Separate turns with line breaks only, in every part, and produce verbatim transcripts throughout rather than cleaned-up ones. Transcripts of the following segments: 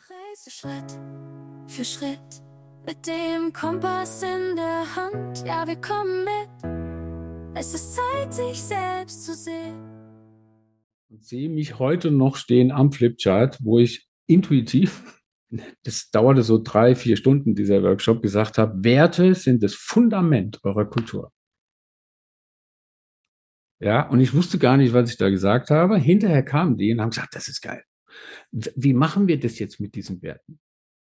Reise Schritt für Schritt mit dem Kompass in der Hand. Ja, wir kommen mit. Es ist Zeit, sich selbst zu sehen.
Ich sehe mich heute noch stehen am Flipchart, wo ich intuitiv, das dauerte so drei, vier Stunden, dieser Workshop, gesagt habe, Werte sind das Fundament eurer Kultur. Ja, und ich wusste gar nicht, was ich da gesagt habe. Hinterher kamen die und haben gesagt, das ist geil. Wie machen wir das jetzt mit diesen Werten?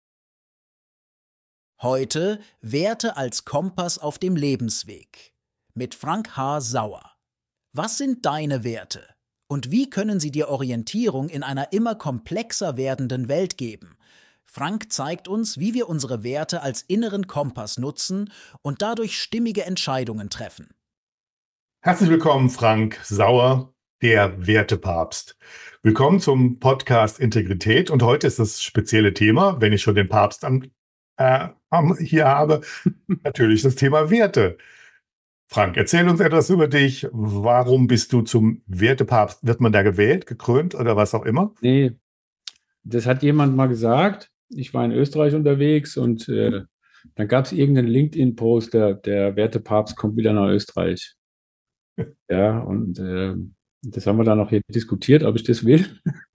Heute Werte als Kompass auf dem Lebensweg mit Frank H. Sauer. Was sind deine Werte? Und wie können sie dir Orientierung in einer immer komplexer werdenden Welt geben? Frank zeigt uns, wie wir unsere Werte als inneren Kompass nutzen und dadurch stimmige Entscheidungen treffen.
Herzlich willkommen, Frank Sauer, der Wertepapst. Willkommen zum Podcast Integrität. Und heute ist das spezielle Thema, wenn ich schon den Papst am, äh, am, hier habe, natürlich das Thema Werte. Frank, erzähl uns etwas über dich. Warum bist du zum Wertepapst? Wird man da gewählt, gekrönt oder was auch immer?
Nee, das hat jemand mal gesagt. Ich war in Österreich unterwegs und äh, dann gab es irgendeinen LinkedIn-Post, der, der Wertepapst kommt wieder nach Österreich. Ja, und äh, das haben wir dann noch hier diskutiert, ob ich das will.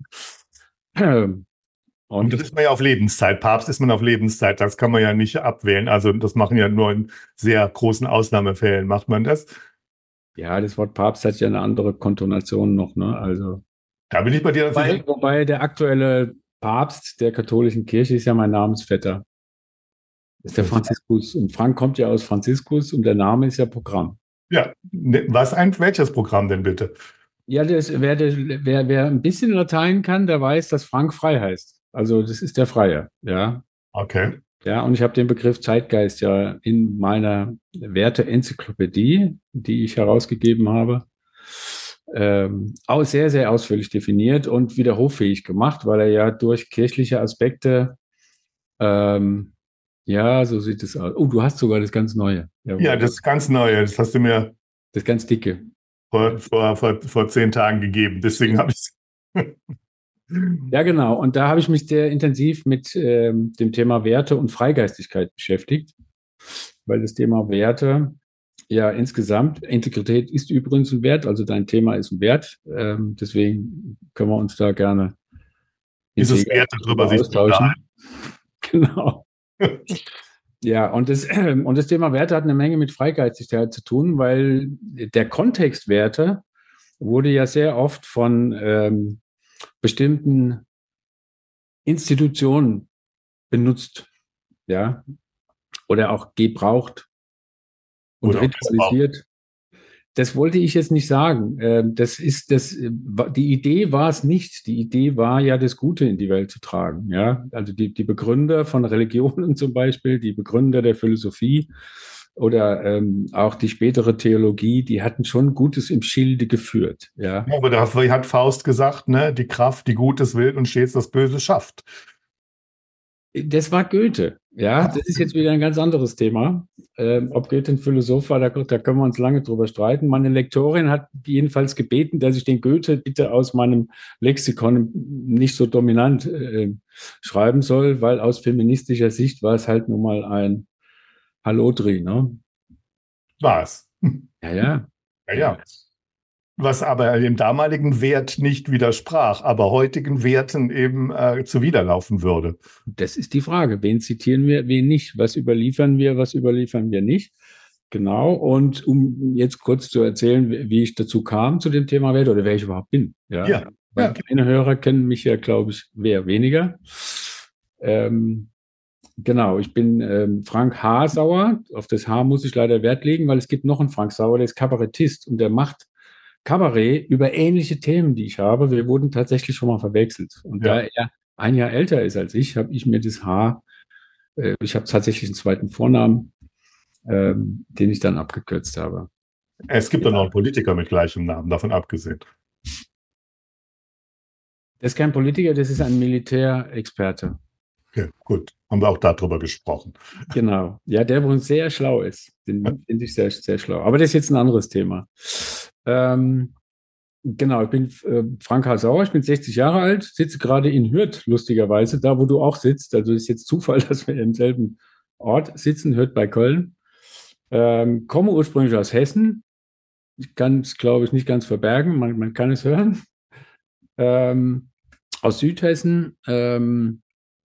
Und, und das ist man ja auf Lebenszeit. Papst ist man auf Lebenszeit. Das kann man ja nicht abwählen. Also das machen ja nur in sehr großen Ausnahmefällen. Macht man das?
Ja, das Wort Papst hat ja eine andere Kontonation noch, ne? Also
da bin ich bei dir.
Wobei, wobei der aktuelle Papst der katholischen Kirche ist ja mein Namensvetter. Das ist der Franziskus. Und Frank kommt ja aus Franziskus und der Name ist ja Programm.
Ja, was ein, welches Programm denn bitte?
Ja, das, wer, wer, wer ein bisschen Latein kann, der weiß, dass Frank frei heißt. Also das ist der Freie, ja.
Okay.
Ja, und ich habe den Begriff Zeitgeist ja in meiner Werte-Enzyklopädie, die ich herausgegeben habe, ähm, auch sehr, sehr ausführlich definiert und widerrufsfähig gemacht, weil er ja durch kirchliche Aspekte, ähm, ja, so sieht es aus. Oh, du hast sogar das ganz Neue.
Jawohl. Ja, das ganz Neue, das hast du mir
das ganz dicke
vor, vor, vor, vor zehn Tagen gegeben, deswegen habe ich es.
Ja, genau. Und da habe ich mich sehr intensiv mit ähm, dem Thema Werte und Freigeistigkeit beschäftigt, weil das Thema Werte ja insgesamt, Integrität ist übrigens ein Wert, also dein Thema ist ein Wert, ähm, deswegen können wir uns da gerne
dieses Wert darüber austauschen.
Genau. Ja, und das, und das Thema Werte hat eine Menge mit Freigeistigkeit zu tun, weil der Kontext Werte wurde ja sehr oft von ähm, bestimmten Institutionen benutzt, ja, oder auch gebraucht und oder ritualisiert. Das wollte ich jetzt nicht sagen. Das ist das, die Idee war es nicht. Die Idee war ja, das Gute in die Welt zu tragen. Ja, also die, die Begründer von Religionen zum Beispiel, die Begründer der Philosophie oder ähm, auch die spätere Theologie, die hatten schon Gutes im Schilde geführt. Ja,
ja, aber da hat Faust gesagt, ne, die Kraft, die Gutes will und stets das Böse schafft.
Das war Goethe. Ja, das ist jetzt wieder ein ganz anderes Thema. Ähm, ob Goethe ein Philosoph war, da, da können wir uns lange drüber streiten. Meine Lektorin hat jedenfalls gebeten, dass ich den Goethe bitte aus meinem Lexikon nicht so dominant äh, schreiben soll, weil aus feministischer Sicht war es halt nun mal ein Hallodri, ne?
War es.
Ja, ja.
Ja, ja. Was aber dem damaligen Wert nicht widersprach, aber heutigen Werten eben äh, zuwiderlaufen würde.
Das ist die Frage. Wen zitieren wir, wen nicht? Was überliefern wir, was überliefern wir nicht? Genau. Und um jetzt kurz zu erzählen, wie ich dazu kam zu dem Thema Werte oder wer ich überhaupt bin. Ja.
ja.
Weil meine Hörer kennen mich ja, glaube ich, wer weniger. Ähm, genau. Ich bin ähm, Frank H. Sauer. Auf das H muss ich leider Wert legen, weil es gibt noch einen Frank Sauer, der ist Kabarettist und der macht Kabarett über ähnliche Themen, die ich habe. Wir wurden tatsächlich schon mal verwechselt. Und ja. Da er ein Jahr älter ist als ich, habe ich mir das H, äh, ich habe tatsächlich einen zweiten Vornamen, ähm, den ich dann abgekürzt habe.
Es gibt ja noch einen Politiker mit gleichem Namen, davon abgesehen.
Das ist kein Politiker, das ist ein Militärexperte.
Okay, gut. Haben wir auch darüber gesprochen.
Genau. Ja, der wohl sehr schlau ist. Den finde ich sehr, sehr schlau. Aber das ist jetzt ein anderes Thema. Ähm, Genau, ich bin äh, Frank H. Sauer, ich bin sechzig Jahre alt, sitze gerade in Hürth, lustigerweise, da wo du auch sitzt. Also ist jetzt Zufall, dass wir im selben Ort sitzen, Hürth bei Köln. Ähm, komme ursprünglich aus Hessen. Ich kann es, glaube ich, nicht ganz verbergen, man, man kann es hören. Ähm, aus Südhessen ähm,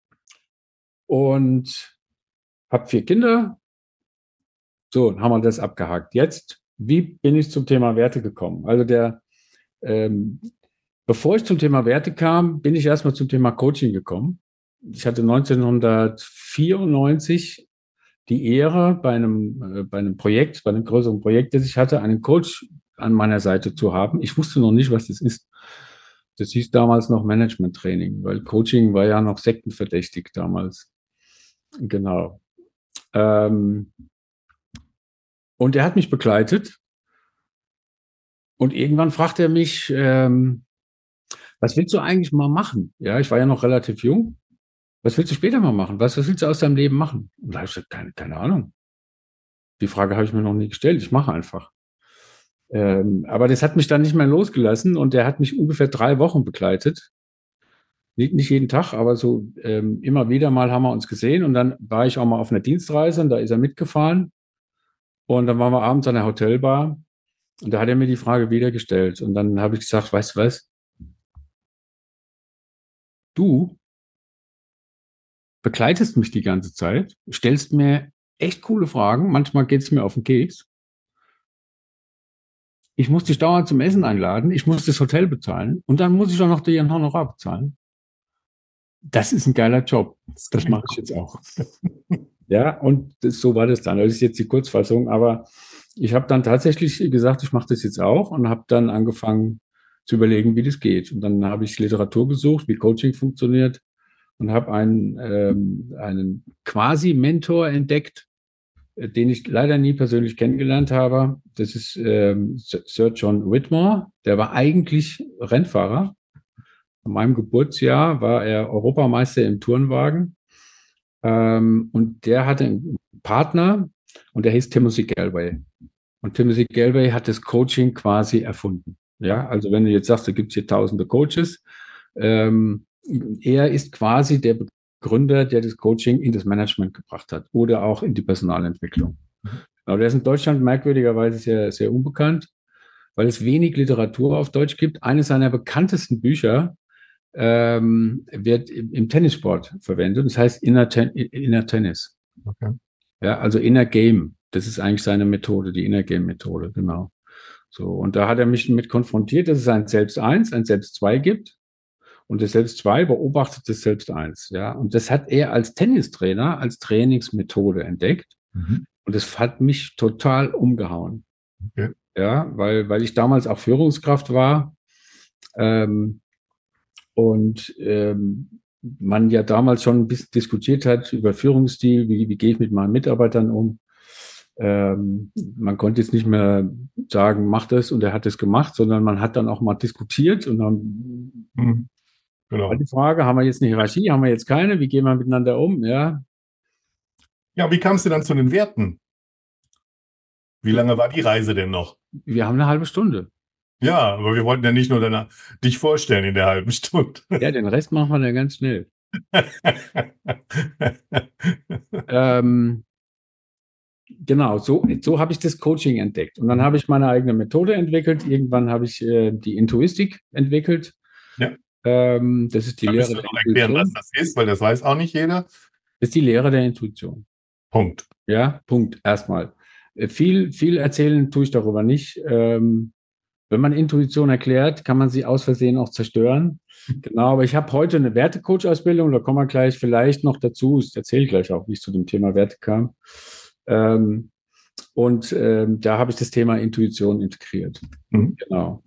und habe vier Kinder. So, haben wir das abgehakt. Jetzt, wie bin ich zum Thema Werte gekommen? Also der Ähm, bevor ich zum Thema Werte kam, bin ich erstmal zum Thema Coaching gekommen. Ich hatte neunzehnhundertvierundneunzig die Ehre, bei einem, äh, bei einem Projekt, bei einem größeren Projekt, das ich hatte, einen Coach an meiner Seite zu haben. Ich wusste noch nicht, was das ist. Das hieß damals noch Management-Training, weil Coaching war ja noch sektenverdächtig damals. Genau. Ähm, und er hat mich begleitet. Und irgendwann fragte er mich, ähm, was willst du eigentlich mal machen? Ja, ich war ja noch relativ jung. Was willst du später mal machen? Was, was willst du aus deinem Leben machen? Und da habe ich gesagt, keine, keine Ahnung. Die Frage habe ich mir noch nie gestellt. Ich mache einfach. Ähm, aber das hat mich dann nicht mehr losgelassen und der hat mich ungefähr drei Wochen begleitet. Nicht, nicht jeden Tag, aber so ähm, immer wieder mal haben wir uns gesehen und dann war ich auch mal auf einer Dienstreise und da ist er mitgefahren und dann waren wir abends an der Hotelbar und da hat er mir die Frage wieder gestellt und dann habe ich gesagt, weißt du was? Du begleitest mich die ganze Zeit, stellst mir echt coole Fragen, manchmal geht es mir auf den Keks. Ich muss dich dauernd zum Essen einladen, ich muss das Hotel bezahlen und dann muss ich auch noch dir ein Honorar bezahlen. Das ist ein geiler Job. Das mache ich jetzt auch. Ja, und das, so war das dann. Das ist jetzt die Kurzfassung, aber ich habe dann tatsächlich gesagt, ich mache das jetzt auch und habe dann angefangen zu überlegen, wie das geht. Und dann habe ich Literatur gesucht, wie Coaching funktioniert und habe einen, ähm, einen quasi-Mentor entdeckt, den ich leider nie persönlich kennengelernt habe. Das ist ähm, Sir John Whitmore. Der war eigentlich Rennfahrer. An meinem Geburtsjahr war er Europameister im Turnwagen. Ähm, und der hatte einen Partner und der hieß Timothy Galway. Und Timothy Galway hat das Coaching quasi erfunden. Ja, also wenn du jetzt sagst, da gibt es hier tausende Coaches, ähm, er ist quasi der Gründer, der das Coaching in das Management gebracht hat oder auch in die Personalentwicklung. Aber der ist in Deutschland merkwürdigerweise sehr, sehr unbekannt, weil es wenig Literatur auf Deutsch gibt. Eines seiner bekanntesten Bücher ähm, wird im, im Tennissport verwendet. Das heißt Inner, Ten Inner Tennis.
Okay.
Ja, also Inner Game. Das ist eigentlich seine Methode, die Inner Game Methode, genau. So, und da hat er mich mit konfrontiert, dass es ein Selbst eins, ein Selbst zwei gibt. Und das Selbst zwei beobachtet das Selbst eins. Ja, und das hat er als Tennistrainer, als Trainingsmethode entdeckt. Mhm. Und das hat mich total umgehauen. Okay. Ja, weil, weil ich damals auch Führungskraft war. Ähm, und ähm, man ja damals schon ein bisschen diskutiert hat über Führungsstil, wie, wie gehe ich mit meinen Mitarbeitern um. Ähm, man konnte jetzt nicht mehr sagen, mach das und er hat es gemacht, sondern man hat dann auch mal diskutiert und dann mhm. Genau. Die Frage, haben wir jetzt eine Hierarchie, haben wir jetzt keine, wie gehen wir miteinander um? Ja,
ja, wie kamst du dann zu den Werten? Wie lange war die Reise denn noch?
Wir haben eine halbe Stunde.
Ja, aber wir wollten ja nicht nur deine, dich vorstellen in der halben Stunde.
Ja, den Rest machen wir dann ganz schnell. ähm, genau, so, so habe ich das Coaching entdeckt. Und dann habe ich meine eigene Methode entwickelt. Irgendwann habe ich äh, die Intuistik entwickelt.
Ja.
Ähm, das ist die
da
Lehre
der Intuition. Erklären, was das ist, weil das weiß auch nicht jeder.
Das ist die Lehre der Intuition.
Punkt.
Ja, Punkt. Erstmal. Äh, viel, viel erzählen tue ich darüber nicht. Ähm, wenn man Intuition erklärt, kann man sie aus Versehen auch zerstören. Genau, aber ich habe heute eine Wertecoach-Ausbildung, da kommen wir gleich vielleicht noch dazu. Ich erzähle gleich auch, wie ich zu dem Thema Werte kam. Ähm, und ähm, da habe ich das Thema Intuition integriert. Mhm. Genau.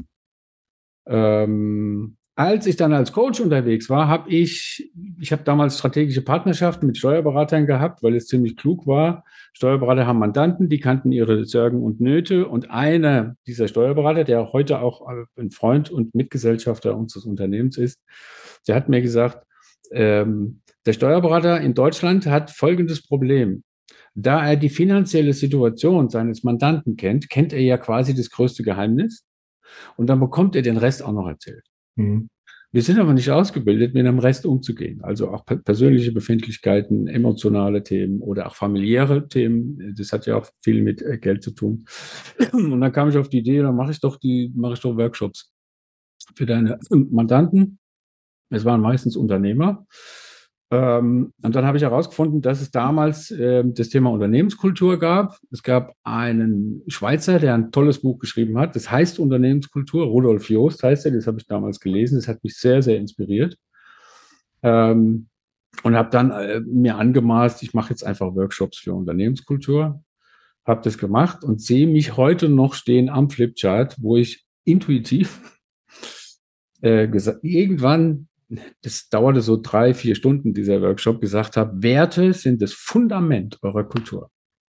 Ähm, als ich dann als Coach unterwegs war, habe ich, ich habe damals strategische Partnerschaften mit Steuerberatern gehabt, weil es ziemlich klug war. Steuerberater haben Mandanten, die kannten ihre Sorgen und Nöte. Und einer dieser Steuerberater, der heute auch ein Freund und Mitgesellschafter unseres Unternehmens ist, der hat mir gesagt, ähm, der Steuerberater in Deutschland hat folgendes Problem. Da er die finanzielle Situation seines Mandanten kennt, kennt er ja quasi das größte Geheimnis. Und dann bekommt er den Rest auch noch erzählt.
Mhm.
Wir sind aber nicht ausgebildet, mit dem Rest umzugehen. Also auch persönliche Befindlichkeiten, emotionale Themen oder auch familiäre Themen. Das hat ja auch viel mit Geld zu tun. Und dann kam ich auf die Idee, dann mache ich doch die, mache ich doch Workshops für deine Mandanten. Es waren meistens Unternehmer. Ähm, und dann habe ich herausgefunden, dass es damals äh, das Thema Unternehmenskultur gab. Es gab einen Schweizer, der ein tolles Buch geschrieben hat. Das heißt Unternehmenskultur. Rudolf Joost heißt er. Das habe ich damals gelesen. Das hat mich sehr, sehr inspiriert. Ähm, und habe dann äh, mir angemaßt, ich mache jetzt einfach Workshops für Unternehmenskultur. Habe das gemacht und sehe mich heute noch stehen am Flipchart, wo ich intuitiv äh, gesagt, irgendwann, das dauerte so drei, vier Stunden, dieser Workshop, gesagt habe, Werte sind das Fundament eurer Kultur.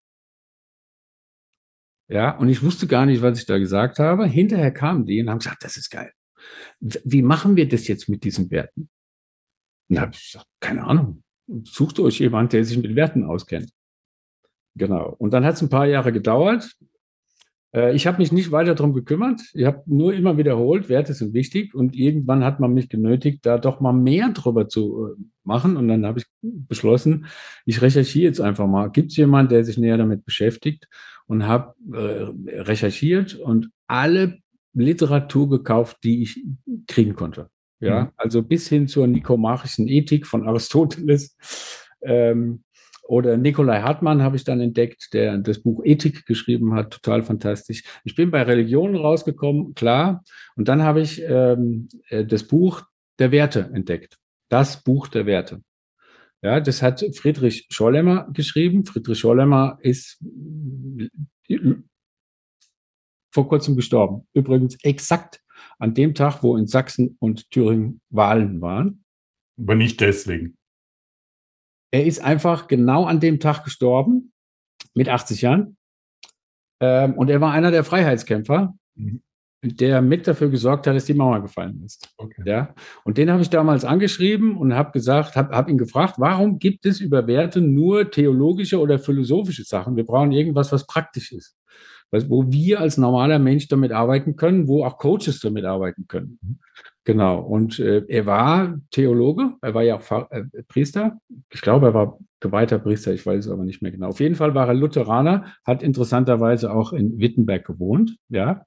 Ja, und ich wusste gar nicht, was ich da gesagt habe. Hinterher kamen die und haben gesagt, das ist geil. Wie machen wir das jetzt mit diesen Werten? Und da habe ich gesagt, keine Ahnung. Sucht euch jemand, der sich mit Werten auskennt. Genau. Und dann hat es ein paar Jahre gedauert. Ich habe mich nicht weiter darum gekümmert. Ich habe nur immer wiederholt, Werte sind wichtig. Und irgendwann hat man mich genötigt, da doch mal mehr drüber zu machen. Und dann habe ich beschlossen, ich recherchiere jetzt einfach mal. Gibt es jemanden, der sich näher damit beschäftigt? Und habe äh, recherchiert und alle Literatur gekauft, die ich kriegen konnte. Ja, mhm. Also bis hin zur nikomachischen Ethik von Aristoteles. Ähm, Oder Nikolai Hartmann habe ich dann entdeckt, der das Buch Ethik geschrieben hat, total fantastisch. Ich bin bei Religionen rausgekommen, klar. Und dann habe ich ähm, das Buch der Werte entdeckt. Das Buch der Werte. Ja, das hat Friedrich Schollemmer geschrieben. Friedrich Schollemmer ist vor kurzem gestorben. Übrigens exakt an dem Tag, wo in Sachsen und Thüringen Wahlen waren.
Aber nicht deswegen.
Er ist einfach genau an dem Tag gestorben, mit achtzig Jahren. Ähm, und er war einer der Freiheitskämpfer, mhm. der mit dafür gesorgt hat, dass die Mauer gefallen ist. Okay. Ja? Und den habe ich damals angeschrieben und habe gesagt, habe hab ihn gefragt, warum gibt es über Werte nur theologische oder philosophische Sachen? Wir brauchen irgendwas, was praktisch ist. Wo wir als normaler Mensch damit arbeiten können, wo auch Coaches damit arbeiten können. Mhm. Genau. Und äh, er war Theologe, er war ja auch Pfarr, äh, Priester. Ich glaube, er war geweihter Priester, ich weiß es aber nicht mehr genau. Auf jeden Fall war er Lutheraner, hat interessanterweise auch in Wittenberg gewohnt. Ja,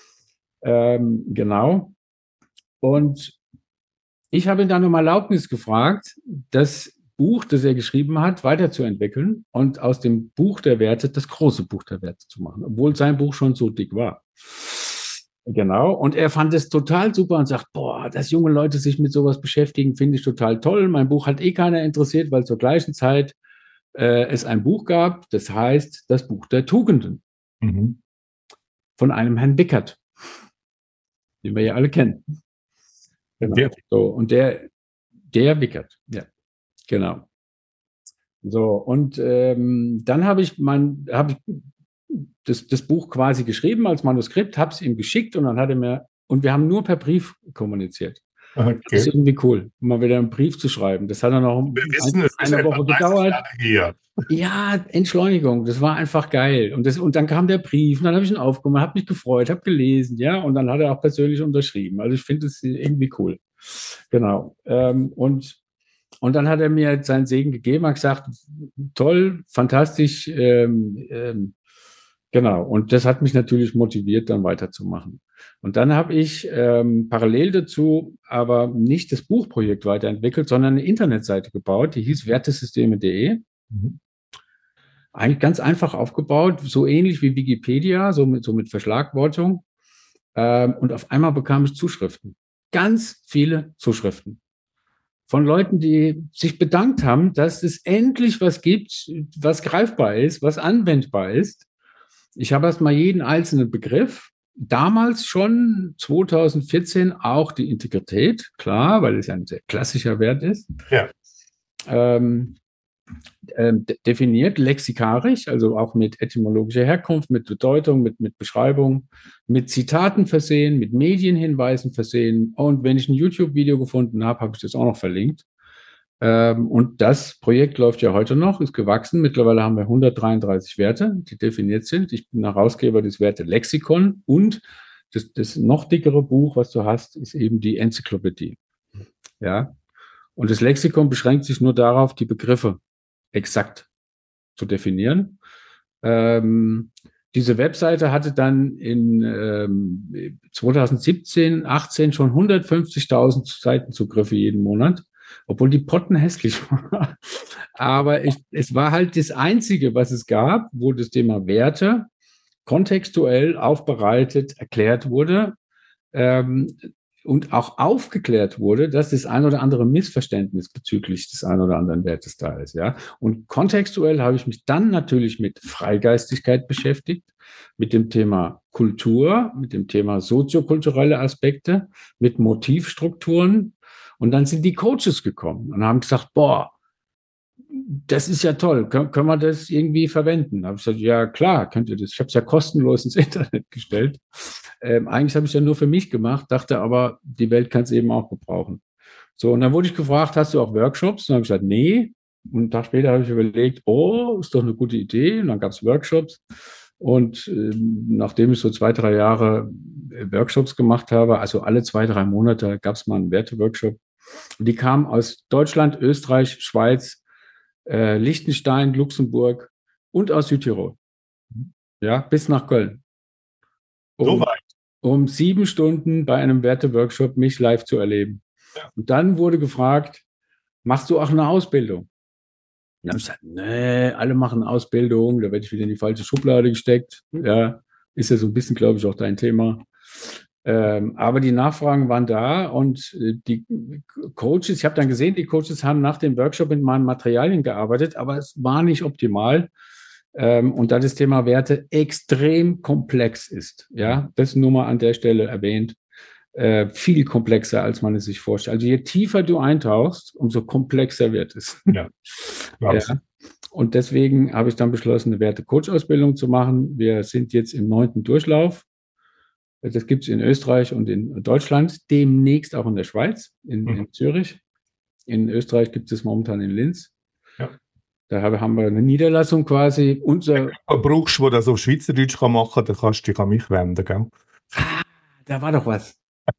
ähm, genau. Und ich habe ihn dann um Erlaubnis gefragt, das Buch, das er geschrieben hat, weiterzuentwickeln und aus dem Buch der Werte das große Buch der Werte zu machen, obwohl sein Buch schon so dick war. Genau. Und er fand es total super und sagt, boah, dass junge Leute sich mit sowas beschäftigen, finde ich total toll. Mein Buch hat eh keiner interessiert, weil zur gleichen Zeit äh, es ein Buch gab, das heißt das Buch der Tugenden. Mhm. Von einem Herrn Wickert, den wir ja alle kennen. Genau. Der. So, und der, der Wickert, ja, genau. So, und ähm, dann habe ich mein, habe ich Das, das Buch quasi geschrieben als Manuskript, habe es ihm geschickt und dann hat er mir, und wir haben nur per Brief kommuniziert. Okay. Das ist irgendwie cool, mal wieder einen Brief zu schreiben. Das hat dann noch
wir wissen, ein, eine Woche gedauert.
Ja, Entschleunigung, das war einfach geil. Und, das, und dann kam der Brief und dann habe ich ihn aufgemacht, habe mich gefreut, habe gelesen, ja, und dann hat er auch persönlich unterschrieben. Also ich finde es irgendwie cool. Genau. Ähm, und Und dann hat er mir seinen Segen gegeben, hat gesagt, toll, fantastisch, ähm, ähm, genau. Und das hat mich natürlich motiviert, dann weiterzumachen. Und dann habe ich ähm, parallel dazu aber nicht das Buchprojekt weiterentwickelt, sondern eine Internetseite gebaut, die hieß wertesysteme punkt de. Mhm. Eigentlich ganz einfach aufgebaut, so ähnlich wie Wikipedia, so mit, so mit Verschlagwortung. Ähm, und auf einmal bekam ich Zuschriften. Ganz viele Zuschriften. Von Leuten, die sich bedankt haben, dass es endlich was gibt, was greifbar ist, was anwendbar ist. Ich habe erst mal jeden einzelnen Begriff. Damals schon, zwanzig vierzehn, auch die Integrität, klar, weil es ja ein sehr klassischer Wert ist.
Ja.
Ähm, ähm, definiert, lexikarisch, also auch mit etymologischer Herkunft, mit Bedeutung, mit, mit Beschreibung, mit Zitaten versehen, mit Medienhinweisen versehen. Und wenn ich ein YouTube-Video gefunden habe, habe ich das auch noch verlinkt. Ähm, und das Projekt läuft ja heute noch, ist gewachsen. Mittlerweile haben wir hundertdreiunddreißig Werte, die definiert sind. Ich bin Herausgeber des Werte-Lexikon und das, das noch dickere Buch, was du hast, ist eben die Enzyklopädie. Ja. Und das Lexikon beschränkt sich nur darauf, die Begriffe exakt zu definieren. Ähm, diese Webseite hatte dann in ähm, zwanzig siebzehn, achtzehn schon hundertfünfzigtausend Seitenzugriffe jeden Monat, obwohl die Potten hässlich war. Aber ich, es war halt das Einzige, was es gab, wo das Thema Werte kontextuell aufbereitet, erklärt wurde. Ähm, und auch aufgeklärt wurde, dass das ein oder andere Missverständnis bezüglich des ein oder anderen Wertes da ist. Ja? Und kontextuell habe ich mich dann natürlich mit Freigeistigkeit beschäftigt, mit dem Thema Kultur, mit dem Thema soziokulturelle Aspekte, mit Motivstrukturen. Und dann sind die Coaches gekommen und haben gesagt, boah, das ist ja toll, Kön- können wir das irgendwie verwenden? Da habe ich gesagt, ja klar, könnt ihr das. Ich habe es ja kostenlos ins Internet gestellt. Ähm, eigentlich habe ich es ja nur für mich gemacht, dachte aber, die Welt kann es eben auch gebrauchen. So, und dann wurde ich gefragt, hast du auch Workshops? Und dann habe ich gesagt, nee. Und einen Tag später habe ich überlegt, oh, ist doch eine gute Idee. Und dann gab es Workshops. Und ähm, nachdem ich so zwei, drei Jahre äh, Workshops gemacht habe, also alle zwei, drei Monate gab es mal einen Werteworkshop. Und die kamen aus Deutschland, Österreich, Schweiz, äh, Liechtenstein, Luxemburg und aus Südtirol. Ja, bis nach Köln.
So
Um,
weit.
um sieben Stunden bei einem Werteworkshop mich live zu erleben.
Ja.
Und dann wurde gefragt, machst du auch eine Ausbildung? Und dann habe ich gesagt, nee, alle machen Ausbildung, da werde ich wieder in die falsche Schublade gesteckt. Ja, ist ja so ein bisschen, glaube ich, auch dein Thema. Ähm, aber die Nachfragen waren da und äh, die Coaches, ich habe dann gesehen, die Coaches haben nach dem Workshop mit meinen Materialien gearbeitet, aber es war nicht optimal. Ähm, und da das Thema Werte extrem komplex ist, ja, das nur mal an der Stelle erwähnt, äh, viel komplexer, als man es sich vorstellt. Also je tiefer du eintauchst, umso komplexer wird es.
Ja, ja.
Und deswegen habe ich dann beschlossen, eine Werte-Coach-Ausbildung zu machen. Wir sind jetzt im neunten Durchlauf. Das gibt es in Österreich und in Deutschland, demnächst auch in der Schweiz, in, mhm. in Zürich. In Österreich gibt es momentan in Linz. Ja. Da haben wir eine Niederlassung quasi. Unser
brauchst du, das auf Schweizerdeutsch machen kann, dann kannst du dich an mich wenden, gell?
Ah, da war doch was.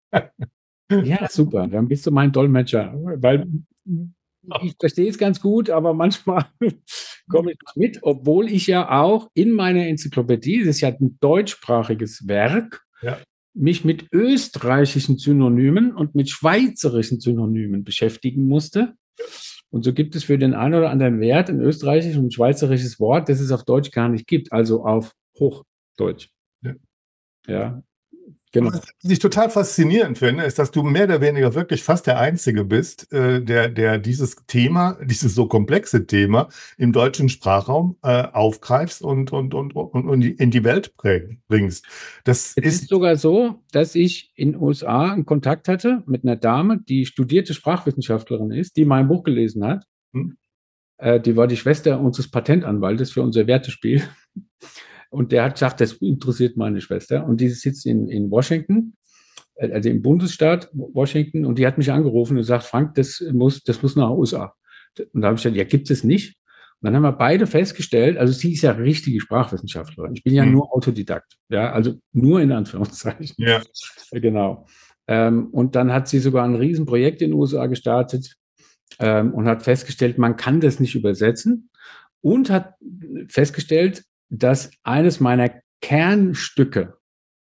Ja, super. Dann bist du mein Dolmetscher. Weil ich verstehe es ganz gut, aber manchmal komme ich mit, obwohl ich ja auch in meiner Enzyklopädie, das ist ja ein deutschsprachiges Werk, ja. mich mit österreichischen Synonymen und mit schweizerischen Synonymen beschäftigen musste. Und so gibt es für den einen oder anderen Wert ein österreichisches und ein schweizerisches Wort, das es auf Deutsch gar nicht gibt, also auf Hochdeutsch. Ja. Ja. Genau.
Was ich total faszinierend finde, ist, dass du mehr oder weniger wirklich fast der Einzige bist, äh, der, der dieses Thema, dieses so komplexe Thema im deutschen Sprachraum äh, aufgreifst und, und, und, und, und in die Welt bringst. Das
es ist, ist sogar so, dass ich in den U S A einen Kontakt hatte mit einer Dame, die studierte Sprachwissenschaftlerin ist, die mein Buch gelesen hat. Hm. Äh, die war die Schwester unseres Patentanwaltes für unser Wertespiel. Und der hat gesagt, das interessiert meine Schwester. Und die sitzt in, in Washington, also im Bundesstaat Washington. Und die hat mich angerufen und gesagt, Frank, das muss, das muss nach U S A. Und da habe ich gesagt, ja, gibt es nicht. Und dann haben wir beide festgestellt, also sie ist ja richtige Sprachwissenschaftlerin. Ich bin ja hm. nur Autodidakt. Ja, also nur in Anführungszeichen.
Ja.
Genau. Ähm, und dann hat sie sogar ein Riesenprojekt in den U S A gestartet ähm, und hat festgestellt, man kann das nicht übersetzen. Und hat festgestellt, dass eines meiner Kernstücke,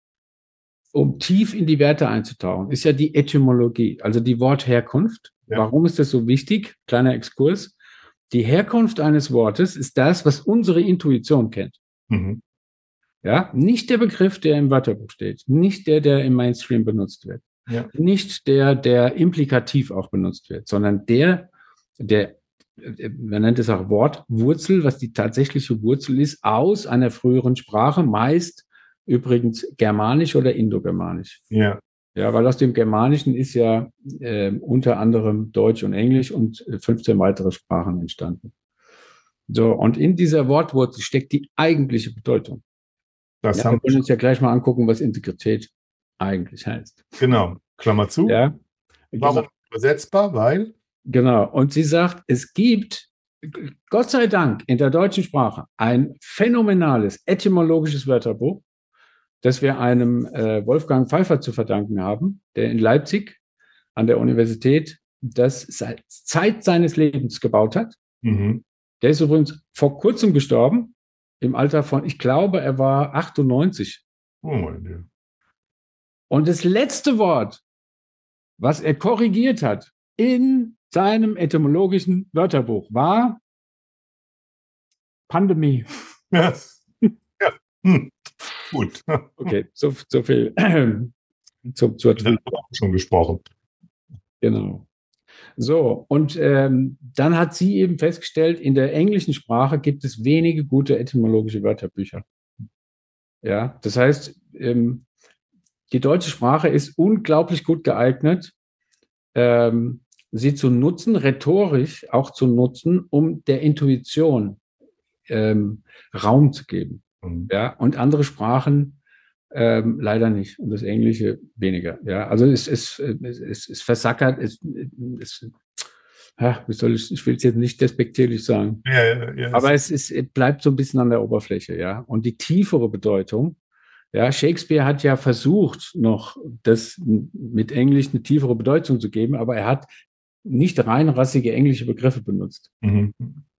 um tief in die Werte einzutauchen, ist ja die Etymologie, also die Wortherkunft. Ja. Warum ist das so wichtig? Kleiner Exkurs. Die Herkunft eines Wortes ist das, was unsere Intuition kennt. Mhm. Ja, nicht der Begriff, der im Wörterbuch steht, nicht der, der im Mainstream benutzt wird, ja. nicht der, der implikativ auch benutzt wird, sondern der, der man nennt es auch Wortwurzel, was die tatsächliche Wurzel ist, aus einer früheren Sprache, meist übrigens germanisch oder indogermanisch.
Ja.
Ja, weil aus dem Germanischen ist ja äh, unter anderem Deutsch und Englisch und fünfzehn weitere Sprachen entstanden. So, und in dieser Wortwurzel steckt die eigentliche Bedeutung. Das ja, haben wir können uns ja gleich mal angucken, was Integrität eigentlich heißt.
Genau, Klammer zu.
Ja.
Warum genau. Übersetzbar? Weil?
Genau. Und sie sagt, es gibt, Gott sei Dank, in der deutschen Sprache ein phänomenales etymologisches Wörterbuch, das wir einem äh, Wolfgang Pfeiffer zu verdanken haben, der in Leipzig an der Universität das seit Zeit seines Lebens gebaut hat.
Mhm.
Der ist übrigens vor kurzem gestorben, im Alter von, ich glaube, er war achtundneunzig.
Oh mein Gott.
Und das letzte Wort, was er korrigiert hat in seinem etymologischen Wörterbuch, war Pandemie.
Ja. Ja. Hm. Gut.
Okay, so, so viel zum, zur
Wir haben auch schon gesprochen.
Genau. So, und ähm, dann hat sie eben festgestellt, in der englischen Sprache gibt es wenige gute etymologische Wörterbücher. Ja, das heißt, ähm, die deutsche Sprache ist unglaublich gut geeignet, ähm, sie zu nutzen, rhetorisch auch zu nutzen, um der Intuition ähm, Raum zu geben.
Mhm.
Ja, und andere Sprachen ähm, leider nicht und das Englische weniger. Ja, also es ist es, es, es versackert, es, es ja, wie soll ich, ich will es jetzt nicht despektierlich sagen,
Ja, ja, ja,
aber es, ist, es bleibt so ein bisschen an der Oberfläche, ja. Und die tiefere Bedeutung, ja, Shakespeare hat ja versucht, noch das mit Englisch eine tiefere Bedeutung zu geben, aber er hat nicht reinrassige englische Begriffe benutzt.
Mhm.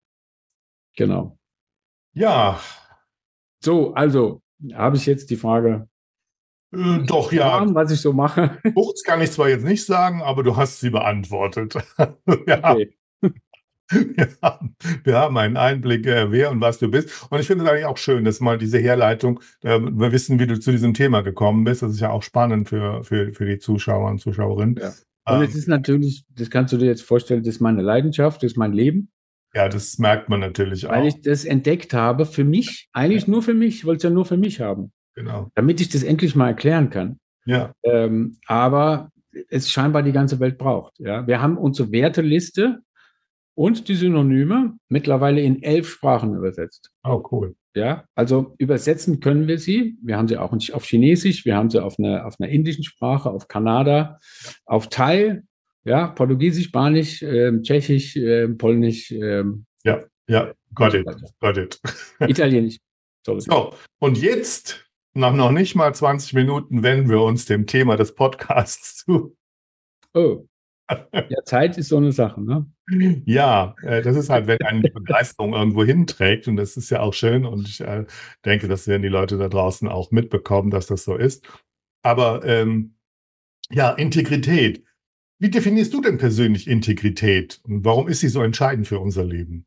Genau.
Ja.
So, also habe ich jetzt die Frage,
Äh, doch, ja.
was ich so mache.
Buchts kann ich zwar jetzt nicht sagen, aber du hast sie beantwortet. Ja.
Okay.
Wir haben, wir haben einen Einblick, äh, wer und was du bist. Und ich finde es eigentlich auch schön, dass mal diese Herleitung, äh, wir wissen, wie du zu diesem Thema gekommen bist. Das ist ja auch spannend für, für, für die Zuschauer und Zuschauerinnen.
Ja. Und
Ähm,
es ist natürlich, das kannst du dir jetzt vorstellen, das ist meine Leidenschaft, das ist mein Leben,
ja, das merkt man natürlich
weil
auch.
ich das entdeckt habe für mich, eigentlich nur für mich, ich wollte es ja nur für mich haben,
Genau.
damit ich das endlich mal erklären kann.
Ja.
Ähm, aber es scheinbar die ganze Welt braucht. Ja? Wir haben unsere Werteliste und die Synonyme mittlerweile in elf Sprachen übersetzt.
Oh, cool.
Ja, also übersetzen können wir sie. Wir haben sie auch auf Chinesisch, wir haben sie auf einer, auf einer indischen Sprache, auf Kannada, auf Thai, ja, Portugiesisch, Spanisch, äh, Tschechisch, äh, Polnisch, äh,
Ja, ja, got it, got it.
Italienisch. Sorry.
So, und jetzt, nach noch nicht mal zwanzig Minuten, wenden wir uns dem Thema des Podcasts zu.
Oh, ja, Zeit ist so eine Sache, ne?
Ja, äh, das ist halt, wenn eine Begeisterung irgendwo hinträgt, und das ist ja auch schön, und ich äh, denke, das werden die Leute da draußen auch mitbekommen, dass das so ist. Aber ähm, ja, Integrität. Wie definierst du denn persönlich Integrität und warum ist sie so entscheidend für unser Leben?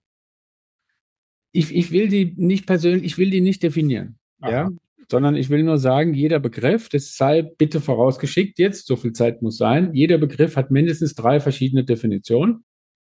Ich, ich will die nicht persönlich, ich will die nicht definieren,
Aha.
ja, sondern ich will nur sagen, jeder Begriff, das sei bitte vorausgeschickt jetzt, so viel Zeit muss sein, jeder Begriff hat mindestens drei verschiedene Definitionen.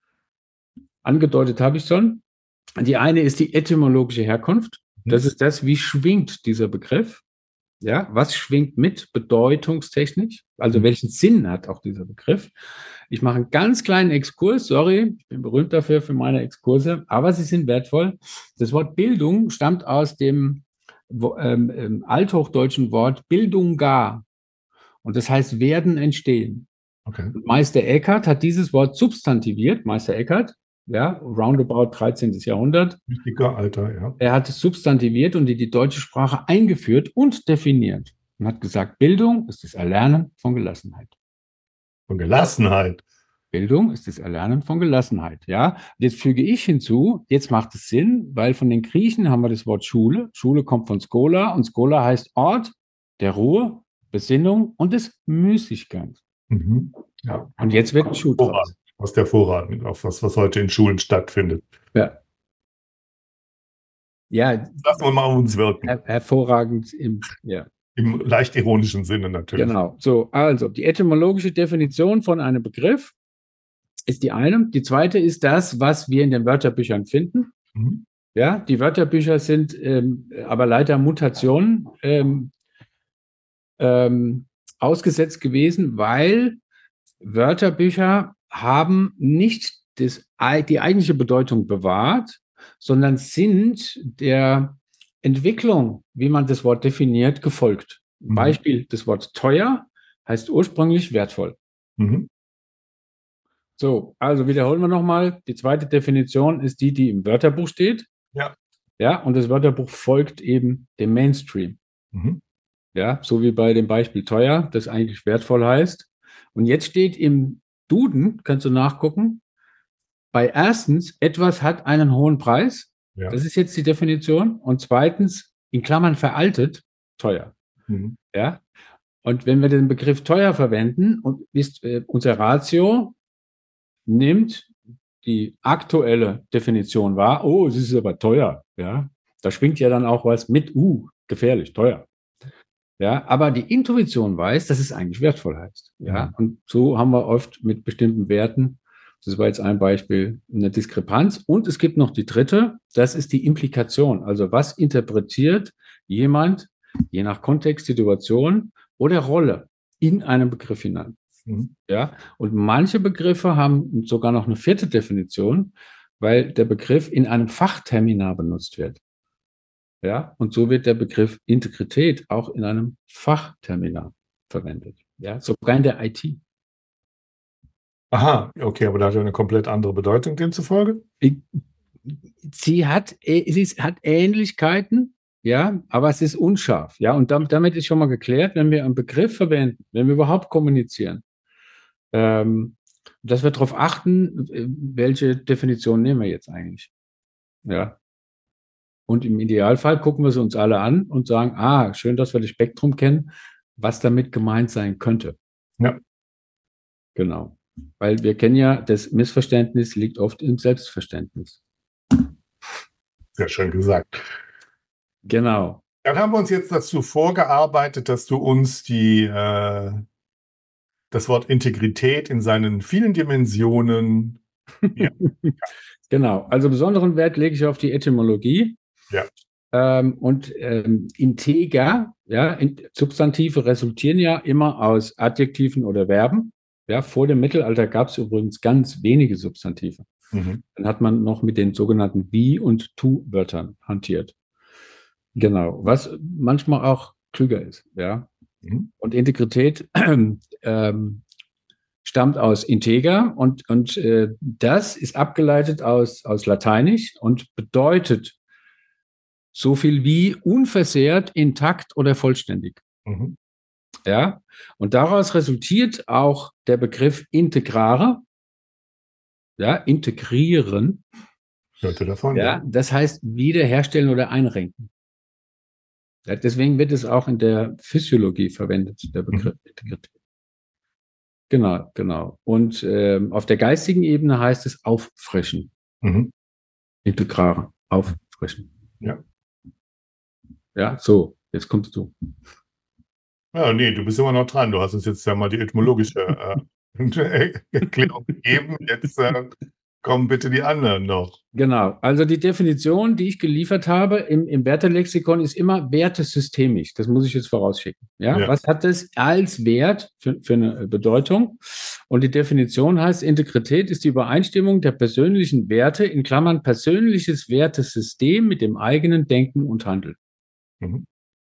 Angedeutet habe ich schon. Die eine ist die etymologische Herkunft. Das ist das, wie schwingt dieser Begriff? Ja, was schwingt mit bedeutungstechnisch? Also welchen Sinn hat auch dieser Begriff? Ich mache einen ganz kleinen Exkurs. Sorry, ich bin berühmt dafür für meine Exkurse, aber sie sind wertvoll. Das Wort Bildung stammt aus dem ähm, ähm, althochdeutschen Wort Bildunga. Und das heißt werden, entstehen.
Okay.
Meister Eckhart hat dieses Wort substantiviert. Meister Eckhart, ja, roundabout dreizehnten. Jahrhundert.
Wichtiger Alter, ja.
Er hat es substantiviert und in die deutsche Sprache eingeführt und definiert. Und hat gesagt, Bildung ist das Erlernen von Gelassenheit.
Von Gelassenheit.
Bildung ist das Erlernen von Gelassenheit, ja. Jetzt füge ich hinzu, jetzt macht es Sinn, weil von den Griechen haben wir das Wort Schule. Schule kommt von Schola und Schola heißt Ort der Ruhe, Besinnung und des Müßiggangs.
Mhm. Ja.
Und jetzt wird ein Schuh draus.
Aus der Vorrat, auf was, was heute in Schulen stattfindet.
Ja. Ja.
Lassen wir mal auf uns wirken.
Her hervorragend im, ja.
Im leicht ironischen Sinne natürlich.
Genau. So, also die etymologische Definition von einem Begriff ist die eine. Die zweite ist das, was wir in den Wörterbüchern finden.
Mhm.
Ja, die Wörterbücher sind ähm, aber leider Mutationen ähm, ähm, ausgesetzt gewesen, weil Wörterbücher haben nicht das, die eigentliche Bedeutung bewahrt, sondern sind der Entwicklung, wie man das Wort definiert, gefolgt.
Mhm.
Beispiel, das Wort teuer heißt ursprünglich wertvoll.
Mhm.
So, also wiederholen wir nochmal. Die zweite Definition ist die, die im Wörterbuch steht.
Ja.
Ja, und das Wörterbuch folgt eben dem Mainstream.
Mhm.
Ja, so wie bei dem Beispiel teuer, das eigentlich wertvoll heißt. Und jetzt steht im Duden, kannst du nachgucken, bei erstens, etwas hat einen hohen Preis.
Ja.
Das ist jetzt die Definition. Und zweitens, in Klammern veraltet, teuer.
Mhm.
Ja. Und wenn wir den Begriff teuer verwenden, und ist äh, unser Ratio nimmt die aktuelle Definition wahr, oh, es ist aber teuer. Ja. Da schwingt ja dann auch was mit, uh, gefährlich, teuer. Ja, aber die Intuition weiß, dass es eigentlich wertvoll heißt. Ja,
Mhm.
und so haben wir oft mit bestimmten Werten, das war jetzt ein Beispiel, eine Diskrepanz. Und es gibt noch die dritte, das ist die Implikation. Also was interpretiert jemand, je nach Kontext, Situation oder Rolle in einen Begriff hinein.
Mhm.
Ja, und manche Begriffe haben sogar noch eine vierte Definition, weil der Begriff in einem Fachterminal benutzt wird. Ja, und so wird der Begriff Integrität auch in einem Fachterminal verwendet. Ja, sogar in der I T.
Aha, okay, aber da hat ja eine komplett andere Bedeutung demzufolge.
Sie hat, sie hat Ähnlichkeiten, ja, aber es ist unscharf. Ja, und damit, damit ist schon mal geklärt, wenn wir einen Begriff verwenden, wenn wir überhaupt kommunizieren, ähm, dass wir darauf achten, welche Definition nehmen wir jetzt eigentlich. Ja. Und im Idealfall gucken wir sie uns alle an und sagen, ah, schön, dass wir das Spektrum kennen, was damit gemeint sein könnte.
Ja.
Genau. Weil wir kennen ja, das Missverständnis liegt oft im Selbstverständnis.
Sehr schön gesagt.
Genau.
Dann haben wir uns jetzt dazu vorgearbeitet, dass du uns die, äh, das Wort Integrität in seinen vielen Dimensionen. Ja.
Genau. Also besonderen Wert lege ich auf die Etymologie.
Ja.
Ähm, und ähm, integer, ja, in, Substantive resultieren ja immer aus Adjektiven oder Verben. Ja, vor dem Mittelalter gab es übrigens ganz wenige Substantive.
Mhm.
Dann hat man noch mit den sogenannten Wie- und Tu-Wörtern hantiert. Genau, was manchmal auch klüger ist. Ja.
Mhm.
Und Integrität ähm, stammt aus integer und, und äh, das ist abgeleitet aus, aus Lateinisch und bedeutet so viel wie unversehrt, intakt oder vollständig.
Mhm.
Ja, und daraus resultiert auch der Begriff integrare, ja, integrieren.
Hörte davon,
Ja,
ja.
das heißt wiederherstellen oder einrenken. Ja, deswegen wird es auch in der Physiologie verwendet, der Begriff
Mhm.
Integrität. Genau, genau. Und ähm, auf der geistigen Ebene heißt es auffrischen.
Mhm.
Integrare, auffrischen.
Ja.
Ja, so, jetzt kommst du.
Ja, nee, du bist immer noch dran. Du hast uns jetzt ja mal die etymologische äh, Erklärung gegeben. Jetzt äh, kommen bitte die anderen noch.
Genau, also die Definition, die ich geliefert habe im, im Wertelexikon, ist immer wertesystemisch. Das muss ich jetzt vorausschicken. Ja?
Ja.
Was hat das als Wert für, für eine Bedeutung? Und die Definition heißt, Integrität ist die Übereinstimmung der persönlichen Werte, in Klammern persönliches Wertesystem mit dem eigenen Denken und Handeln.
Mhm.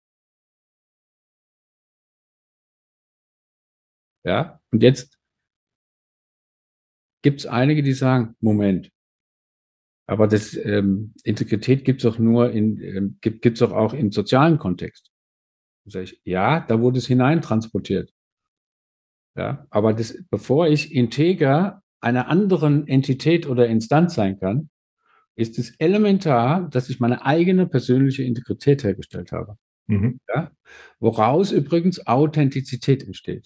Ja, und jetzt gibt es einige, die sagen, Moment, aber das ähm, Integrität gibt es doch nur in, ähm, gibt es doch auch im sozialen Kontext. Da sage ich, ja, da wurde es hineintransportiert. Ja, aber das, bevor ich integer einer anderen Entität oder Instanz sein kann, ist es elementar, dass ich meine eigene persönliche Integrität hergestellt habe.
Mhm.
Ja, woraus übrigens Authentizität entsteht.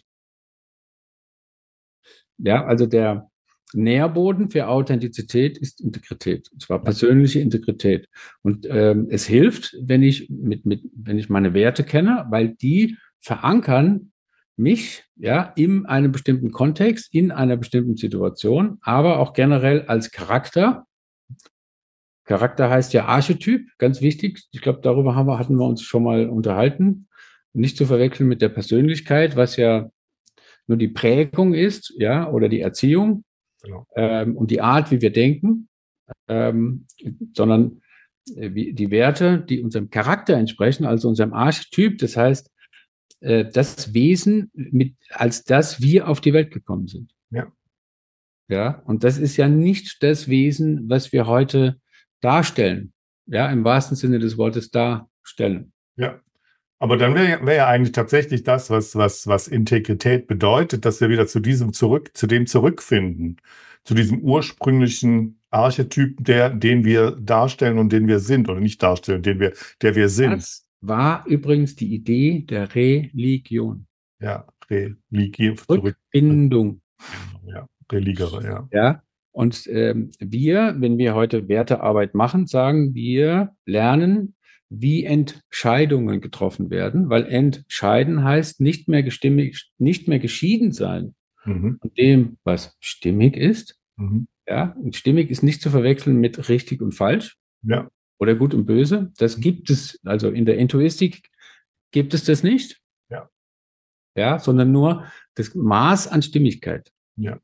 Ja, also der Nährboden für Authentizität ist Integrität, und zwar persönliche Integrität. Und ähm, es hilft, wenn ich mit, mit, wenn ich meine Werte kenne, weil die verankern mich ja in einem bestimmten Kontext, in einer bestimmten Situation, aber auch generell als Charakter. Charakter heißt ja Archetyp, ganz wichtig. Ich glaube, darüber haben wir, hatten wir uns schon mal unterhalten. Nicht zu verwechseln mit der Persönlichkeit, was ja nur die Prägung ist, ja, oder die Erziehung.
Genau.
Ähm, und die Art, wie wir denken, ähm, sondern äh, wie, die Werte, die unserem Charakter entsprechen, also unserem Archetyp, das heißt, äh, das Wesen, mit, als das wir auf die Welt gekommen sind.
Ja.
Ja, und das ist ja nicht das Wesen, was wir heute darstellen, ja, im wahrsten Sinne des Wortes darstellen.
Ja. Aber dann wäre wär ja eigentlich tatsächlich das, was, was, was Integrität bedeutet, dass wir wieder zu diesem zurück, zu dem zurückfinden, zu diesem ursprünglichen Archetyp, der, den wir darstellen und den wir sind, oder nicht darstellen, den wir, der wir sind.
Das war übrigens die Idee der Religion.
Ja, Religion,
Rückbindung.
Ja, Religere, ja.
Ja, und ähm, wir, wenn wir heute Wertearbeit machen, sagen wir, lernen, wie Entscheidungen getroffen werden, weil entscheiden heißt nicht mehr gestimmig, nicht mehr geschieden sein
Mhm.
von dem, was stimmig ist.
Mhm.
Ja, und stimmig ist nicht zu verwechseln mit richtig und falsch.
Ja.
Oder gut und böse. Das gibt es, also in der Intuistik gibt es das nicht.
Ja.
Ja, sondern nur das Maß an Stimmigkeit.
Ja.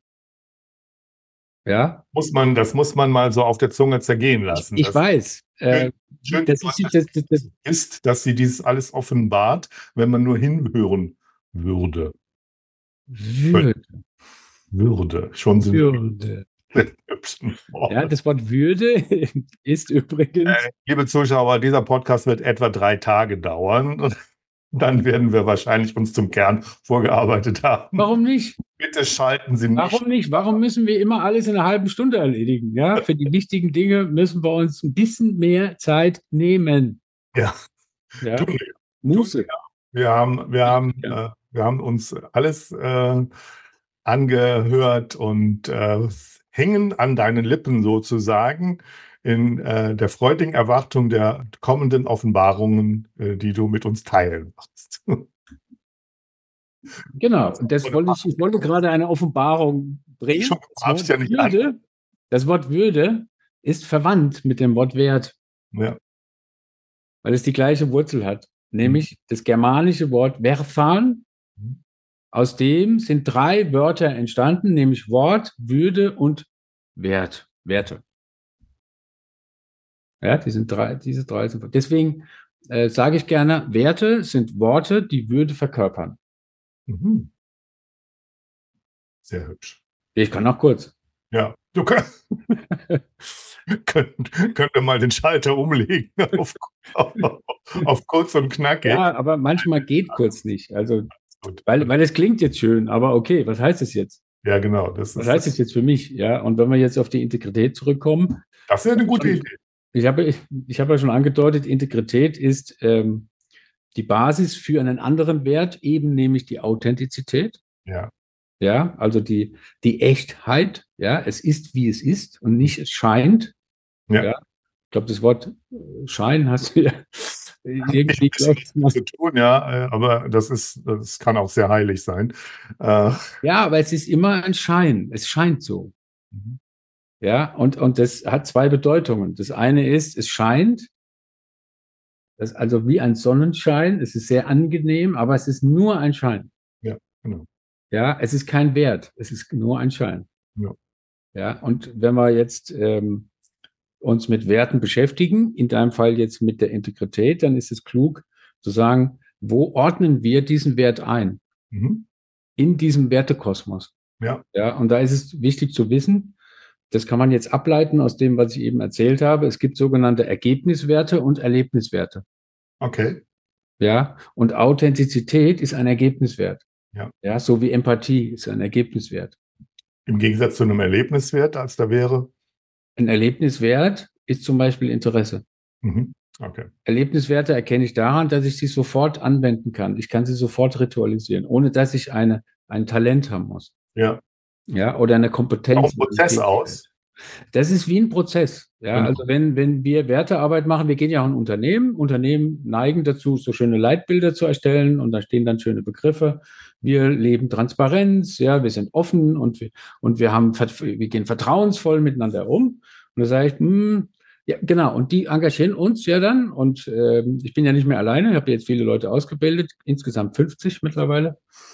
Ja.
Muss man, das muss man mal so auf der Zunge zergehen lassen.
Ich, ich weiß. Äh,
schön,
das ist, das, das, das
ist, dass sie dieses alles offenbart, wenn man nur hinhören würde.
Würde.
Würde. Schon sind
Würde. Ja, das Wort Würde ist übrigens.
Äh, liebe Zuschauer, dieser Podcast wird etwa drei Tage dauern. Und dann werden wir wahrscheinlich uns zum Kern vorgearbeitet haben.
Warum nicht?
Bitte schalten Sie nicht.
Warum nicht? Warum müssen wir immer alles in einer halben Stunde erledigen? Ja, für die wichtigen Dinge müssen wir uns ein bisschen mehr Zeit nehmen.
Ja.
Ja.
Du,
Muße.
Wir haben, wir haben,
Ja.
äh, wir haben uns alles äh, angehört und äh, hängen an deinen Lippen sozusagen in äh, der freudigen Erwartung der kommenden Offenbarungen, äh, die du mit uns teilen machst.
Genau, und das wollte ich, ich wollte gerade eine Offenbarung bringen.
Schon,
Das Wort,
ja nicht
Würde, das Wort Würde ist verwandt mit dem Wort Wert,
ja.
weil es die gleiche Wurzel hat, nämlich das germanische Wort Werthan. Aus dem sind drei Wörter entstanden, nämlich Wort, Würde und Wert, Werte. Ja, die sind drei, diese drei sind. Deswegen äh, sage ich gerne, Werte sind Worte, die Würde verkörpern.
Mhm. Sehr hübsch.
Ich kann auch kurz.
Ja, du kannst. Könnt, könnt ihr mal den Schalter umlegen auf, auf, auf kurz und knackig.
Ja, aber manchmal geht kurz nicht. Also, weil, weil es klingt jetzt schön, aber okay, was heißt es jetzt?
Ja, genau. Das
was
ist
heißt es jetzt für mich? Ja, und wenn wir jetzt auf die Integrität zurückkommen.
Das ist eine gute Idee.
Ich habe, ich, ich habe ja schon angedeutet, Integrität ist ähm, die Basis für einen anderen Wert, eben nämlich die Authentizität.
Ja.
Ja, also die, die Echtheit. Ja, es ist, wie es ist und nicht, es scheint.
Ja.
Ja. Ich glaube, das Wort Schein hast du ja irgendwie
was zu tun, ja, aber das ist, das kann auch sehr heilig sein. Äh.
Ja, aber es ist immer ein Schein. Es scheint so.
Mhm.
Ja, und, und das hat zwei Bedeutungen. Das eine ist, es scheint, das ist also wie ein Sonnenschein. Es ist sehr angenehm, aber es ist nur ein Schein.
Ja, genau.
Ja, es ist kein Wert. Es ist nur ein Schein.
Ja.
Ja, und wenn wir jetzt ähm, uns mit Werten beschäftigen, in deinem Fall jetzt mit der Integrität, dann ist es klug zu sagen, wo ordnen wir diesen Wert ein?
Mhm.
In diesem Wertekosmos.
Ja.
Ja, und da ist es wichtig zu wissen, das kann man jetzt ableiten aus dem, was ich eben erzählt habe. Es gibt sogenannte Ergebniswerte und Erlebniswerte.
Okay.
Ja, und Authentizität ist ein Ergebniswert.
Ja.
Ja, so wie Empathie ist ein Ergebniswert.
Im Gegensatz zu einem Erlebniswert, als da wäre?
Ein Erlebniswert ist zum Beispiel Interesse.
Mhm. Okay.
Erlebniswerte erkenne ich daran, dass ich sie sofort anwenden kann. Ich kann sie sofort ritualisieren, ohne dass ich eine, ein Talent haben muss.
Ja.
Ja, oder eine Kompetenz.
Auch Prozess aus.
Das ist wie ein Prozess. Ja,
Genau.
also wenn, wenn wir Wertearbeit machen, wir gehen ja auch in Unternehmen. Unternehmen neigen dazu, so schöne Leitbilder zu erstellen und da stehen dann schöne Begriffe. Wir leben Transparenz, ja, wir sind offen und wir, und wir haben, wir gehen vertrauensvoll miteinander um. Und da sage ich, hm, ja, genau. Und die engagieren uns ja dann. Und äh, ich bin ja nicht mehr alleine. Ich habe jetzt viele Leute ausgebildet, insgesamt fünfzig mittlerweile.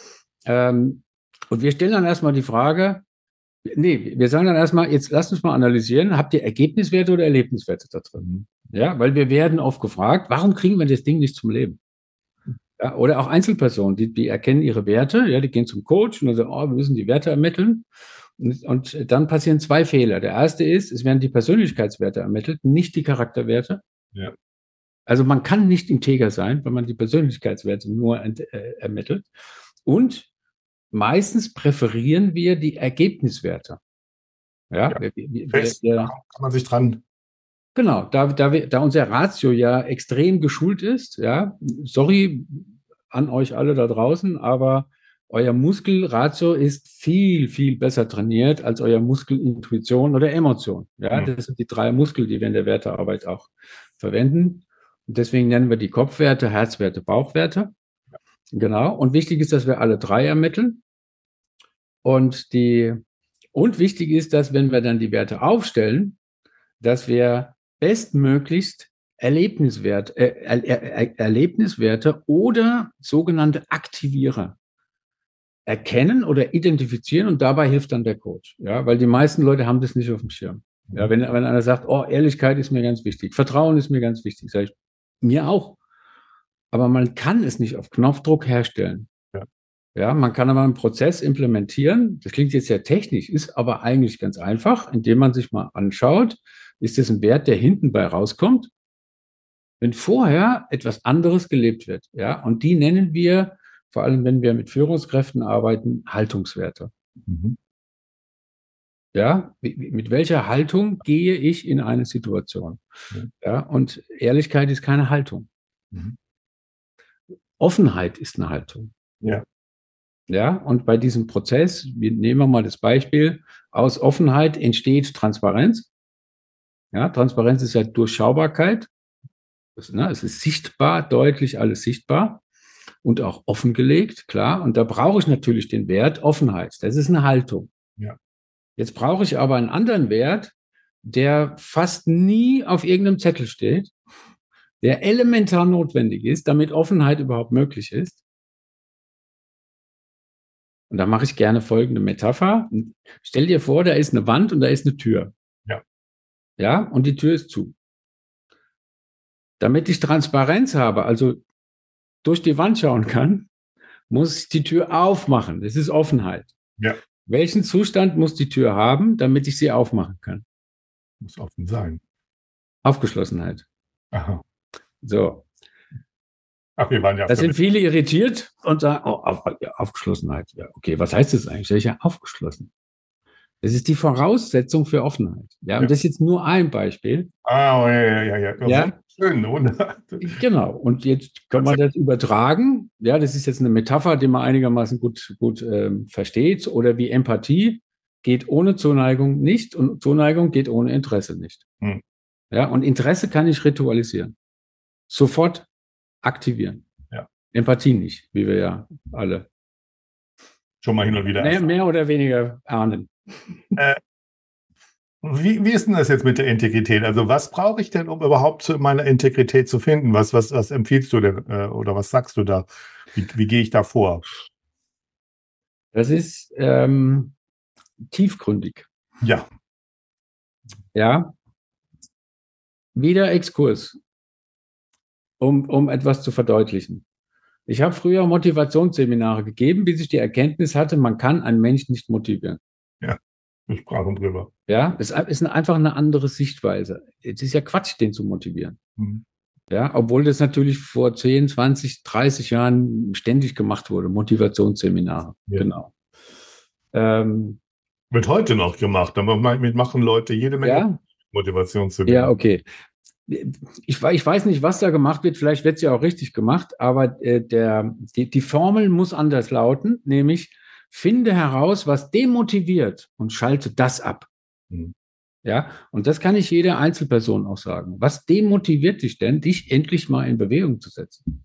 Ähm, und wir stellen dann erstmal die Frage, nee, wir sagen dann erstmal, jetzt lasst uns mal analysieren, habt ihr Ergebniswerte oder Erlebniswerte da drin? Ja, weil wir werden oft gefragt, warum kriegen wir das Ding nicht zum Leben? Ja, oder auch Einzelpersonen, die, die erkennen ihre Werte, ja, die gehen zum Coach und dann sagen, oh, wir müssen die Werte ermitteln. Und, und dann passieren zwei Fehler. Der erste ist, es werden die Persönlichkeitswerte ermittelt, nicht die Charakterwerte.
Ja.
Also man kann nicht integer sein, wenn man die Persönlichkeitswerte nur äh, ermittelt. Und meistens präferieren wir die Ergebniswerte. Ja,
Ja,
wir, wir,
fest,
wir,
da kann man sich dran.
genau, da, da, wir, da unser Ratio ja extrem geschult ist, ja, sorry an euch alle da draußen, aber euer Muskelratio ist viel, viel besser trainiert als euer Muskelintuition oder Emotion. Ja,
Mhm.
das sind die drei Muskel, die wir in der Wertearbeit auch verwenden. Und deswegen nennen wir die Kopfwerte, Herzwerte, Bauchwerte. Genau. Und wichtig ist, dass wir alle drei ermitteln. Und die, und wichtig ist, dass wenn wir dann die Werte aufstellen, dass wir bestmöglichst Erlebniswert, äh, er, er, Erlebniswerte oder sogenannte Aktivierer erkennen oder identifizieren, und dabei hilft dann der Coach. Ja, weil die meisten Leute haben das nicht auf dem Schirm. Ja, wenn, wenn einer sagt, oh, Ehrlichkeit ist mir ganz wichtig, Vertrauen ist mir ganz wichtig, sage ich, mir auch. Aber man kann es nicht auf Knopfdruck herstellen.
Ja.
Ja, man kann aber einen Prozess implementieren. Das klingt jetzt sehr technisch, ist aber eigentlich ganz einfach, indem man sich mal anschaut, ist das ein Wert, der hinten bei rauskommt, wenn vorher etwas anderes gelebt wird. Ja, und die nennen wir, vor allem wenn wir mit Führungskräften arbeiten, Haltungswerte.
Mhm.
Ja, mit welcher Haltung gehe ich in eine Situation?
Mhm.
Ja, und Ehrlichkeit ist keine Haltung.
Mhm.
Offenheit ist eine Haltung.
Ja.
Ja, und bei diesem Prozess, wir nehmen wir mal das Beispiel, aus Offenheit entsteht Transparenz. Ja, Transparenz ist ja Durchschaubarkeit. Das, ne, es ist sichtbar, deutlich alles sichtbar und auch offengelegt, klar. Und da brauche ich natürlich den Wert Offenheit. Das ist eine Haltung.
Ja.
Jetzt brauche ich aber einen anderen Wert, der fast nie auf irgendeinem Zettel steht, der elementar notwendig ist, damit Offenheit überhaupt möglich ist. Und da mache ich gerne folgende Metapher. Stell dir vor, da ist eine Wand und da ist eine Tür.
Ja.
Ja, und die Tür ist zu. Damit ich Transparenz habe, also durch die Wand schauen kann, muss ich die Tür aufmachen. Das ist Offenheit.
Ja.
Welchen Zustand muss die Tür haben, damit ich sie aufmachen kann?
Muss offen sein.
Aufgeschlossenheit.
Aha.
So.
Ach, wir waren ja.
Da sind viele irritiert und sagen, oh, auf, ja, Aufgeschlossenheit. Ja, okay, was heißt das eigentlich? Ja, aufgeschlossen. Das ist die Voraussetzung für Offenheit. Ja, und
Ja.
das ist jetzt nur ein Beispiel.
Ah, oh, ja, ja, ja, ja. Oh,
Ja.
Schön, oder?
Genau. Und jetzt kann man das übertragen. Ja, das ist jetzt eine Metapher, die man einigermaßen gut, gut ähm, versteht. Oder wie Empathie geht ohne Zuneigung nicht und Zuneigung geht ohne Interesse nicht.
Hm.
Ja, und Interesse kann ich ritualisieren. Sofort aktivieren.
Ja.
Empathie nicht, wie wir ja alle
Schon mal hin und wieder.
mehr, mehr oder weniger ahnen.
Äh, wie, wie ist denn das jetzt mit der Integrität? Also was brauche ich denn, um überhaupt zu meiner Integrität zu finden? Was, was, was empfiehlst du denn äh, oder was sagst du da? Wie, wie gehe ich da vor?
Das ist ähm, tiefgründig.
Ja.
Ja. Wieder Exkurs, um, um etwas zu verdeutlichen. Ich habe früher Motivationsseminare gegeben, bis ich die Erkenntnis hatte, man kann einen Menschen nicht motivieren.
Ja, wir sprachen drüber.
Ja, es ist einfach eine andere Sichtweise. Es ist ja Quatsch, den zu motivieren.
Mhm.
Ja, obwohl das natürlich vor zehn, zwanzig, dreißig Jahren ständig gemacht wurde, Motivationsseminare.
Ja.
Genau. Ähm,
Wird heute noch gemacht, aber damit machen Leute jede Menge
ja,
Motivationsseminare.
ja, okay. Ich, ich weiß nicht, was da gemacht wird, vielleicht wird es ja auch richtig gemacht, aber äh, der, die, die Formel muss anders lauten, nämlich finde heraus, was demotiviert und schalte das ab.
Mhm.
Ja, und das kann ich jeder Einzelperson auch sagen. Was demotiviert dich denn, dich endlich mal in Bewegung zu setzen?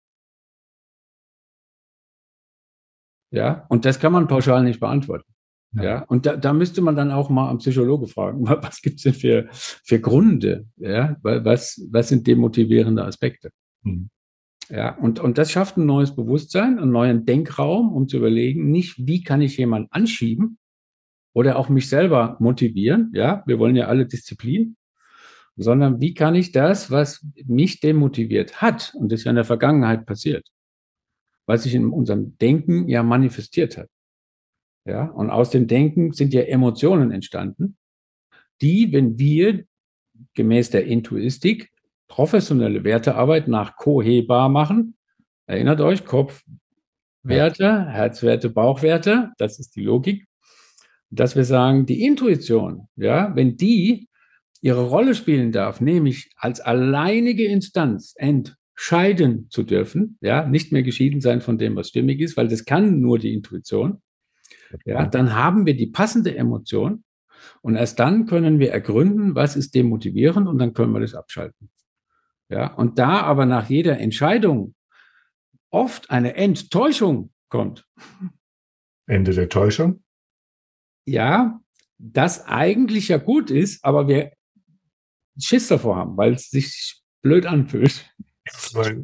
Ja, und das kann man pauschal nicht beantworten. Ja, ja, und da, da müsste man dann auch mal am Psychologe fragen, was gibt es denn für, für Gründe? Ja, was, was sind demotivierende Aspekte?
Mhm.
Ja, und, und das schafft ein neues Bewusstsein, einen neuen Denkraum, um zu überlegen, nicht, wie kann ich jemanden anschieben oder auch mich selber motivieren? Ja, wir wollen ja alle Disziplin, sondern wie kann ich das, was mich demotiviert hat, und das ist ja in der Vergangenheit passiert, was sich in unserem Denken ja manifestiert hat. Ja, und aus dem Denken sind ja Emotionen entstanden, die, wenn wir gemäß der Intuistik professionelle Wertearbeit nach Cohebar machen. Erinnert euch, Kopfwerte, ja. Herzwerte, Bauchwerte, das ist die Logik. Dass wir sagen, die Intuition, ja, wenn die ihre Rolle spielen darf, nämlich als alleinige Instanz entscheiden zu dürfen, ja, nicht mehr geschieden sein von dem, was stimmig ist, weil das kann nur die Intuition, ja, dann haben wir die passende Emotion und erst dann können wir ergründen, was ist demotivierend und dann können wir das abschalten. Ja, und da aber nach jeder Entscheidung oft eine Enttäuschung kommt.
Ende der Täuschung?
Ja, das eigentlich ja gut ist, aber wir Schiss davor haben, weil es sich blöd anfühlt.
Weil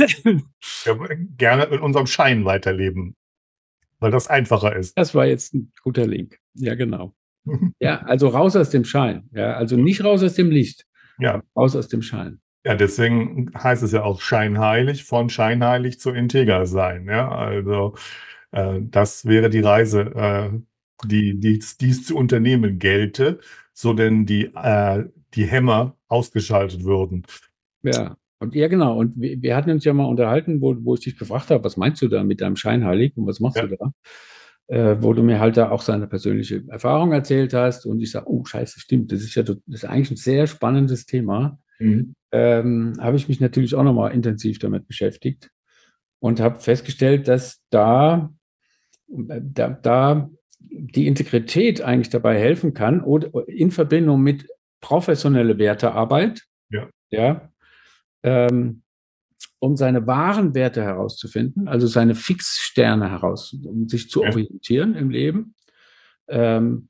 wir gerne in unserem Schein weiterleben, weil das einfacher ist.
Das war jetzt ein guter Link. Ja, genau. Ja, also raus aus dem Schein. Ja, also nicht raus aus dem Licht,
ja,
raus aus dem Schein.
Ja, deswegen heißt es ja auch scheinheilig, von scheinheilig zu integer sein. Ja, also äh, das wäre die Reise, äh, die dies, dies zu unternehmen gelte, so denn die, äh, die Hämmer ausgeschaltet würden.
Ja, und ja, genau. Und wir, wir hatten uns ja mal unterhalten, wo, wo ich dich gefragt habe, was meinst du da mit deinem Scheinheilig und was machst ja. du da? Äh, wo du mir halt da auch seine persönliche Erfahrung erzählt hast und ich sage, oh scheiße, stimmt, das ist ja das ist eigentlich ein sehr spannendes Thema. Mhm. Ähm, habe ich mich natürlich auch nochmal intensiv damit beschäftigt und habe festgestellt, dass da, da, da die Integrität eigentlich dabei helfen kann oder in Verbindung mit professioneller Wertearbeit,
ja,
ja ähm, um seine wahren Werte herauszufinden, also seine Fixsterne heraus, um sich zu ja. orientieren im Leben, ähm,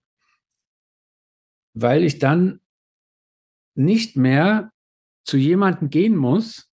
weil ich dann nicht mehr zu jemandem gehen muss,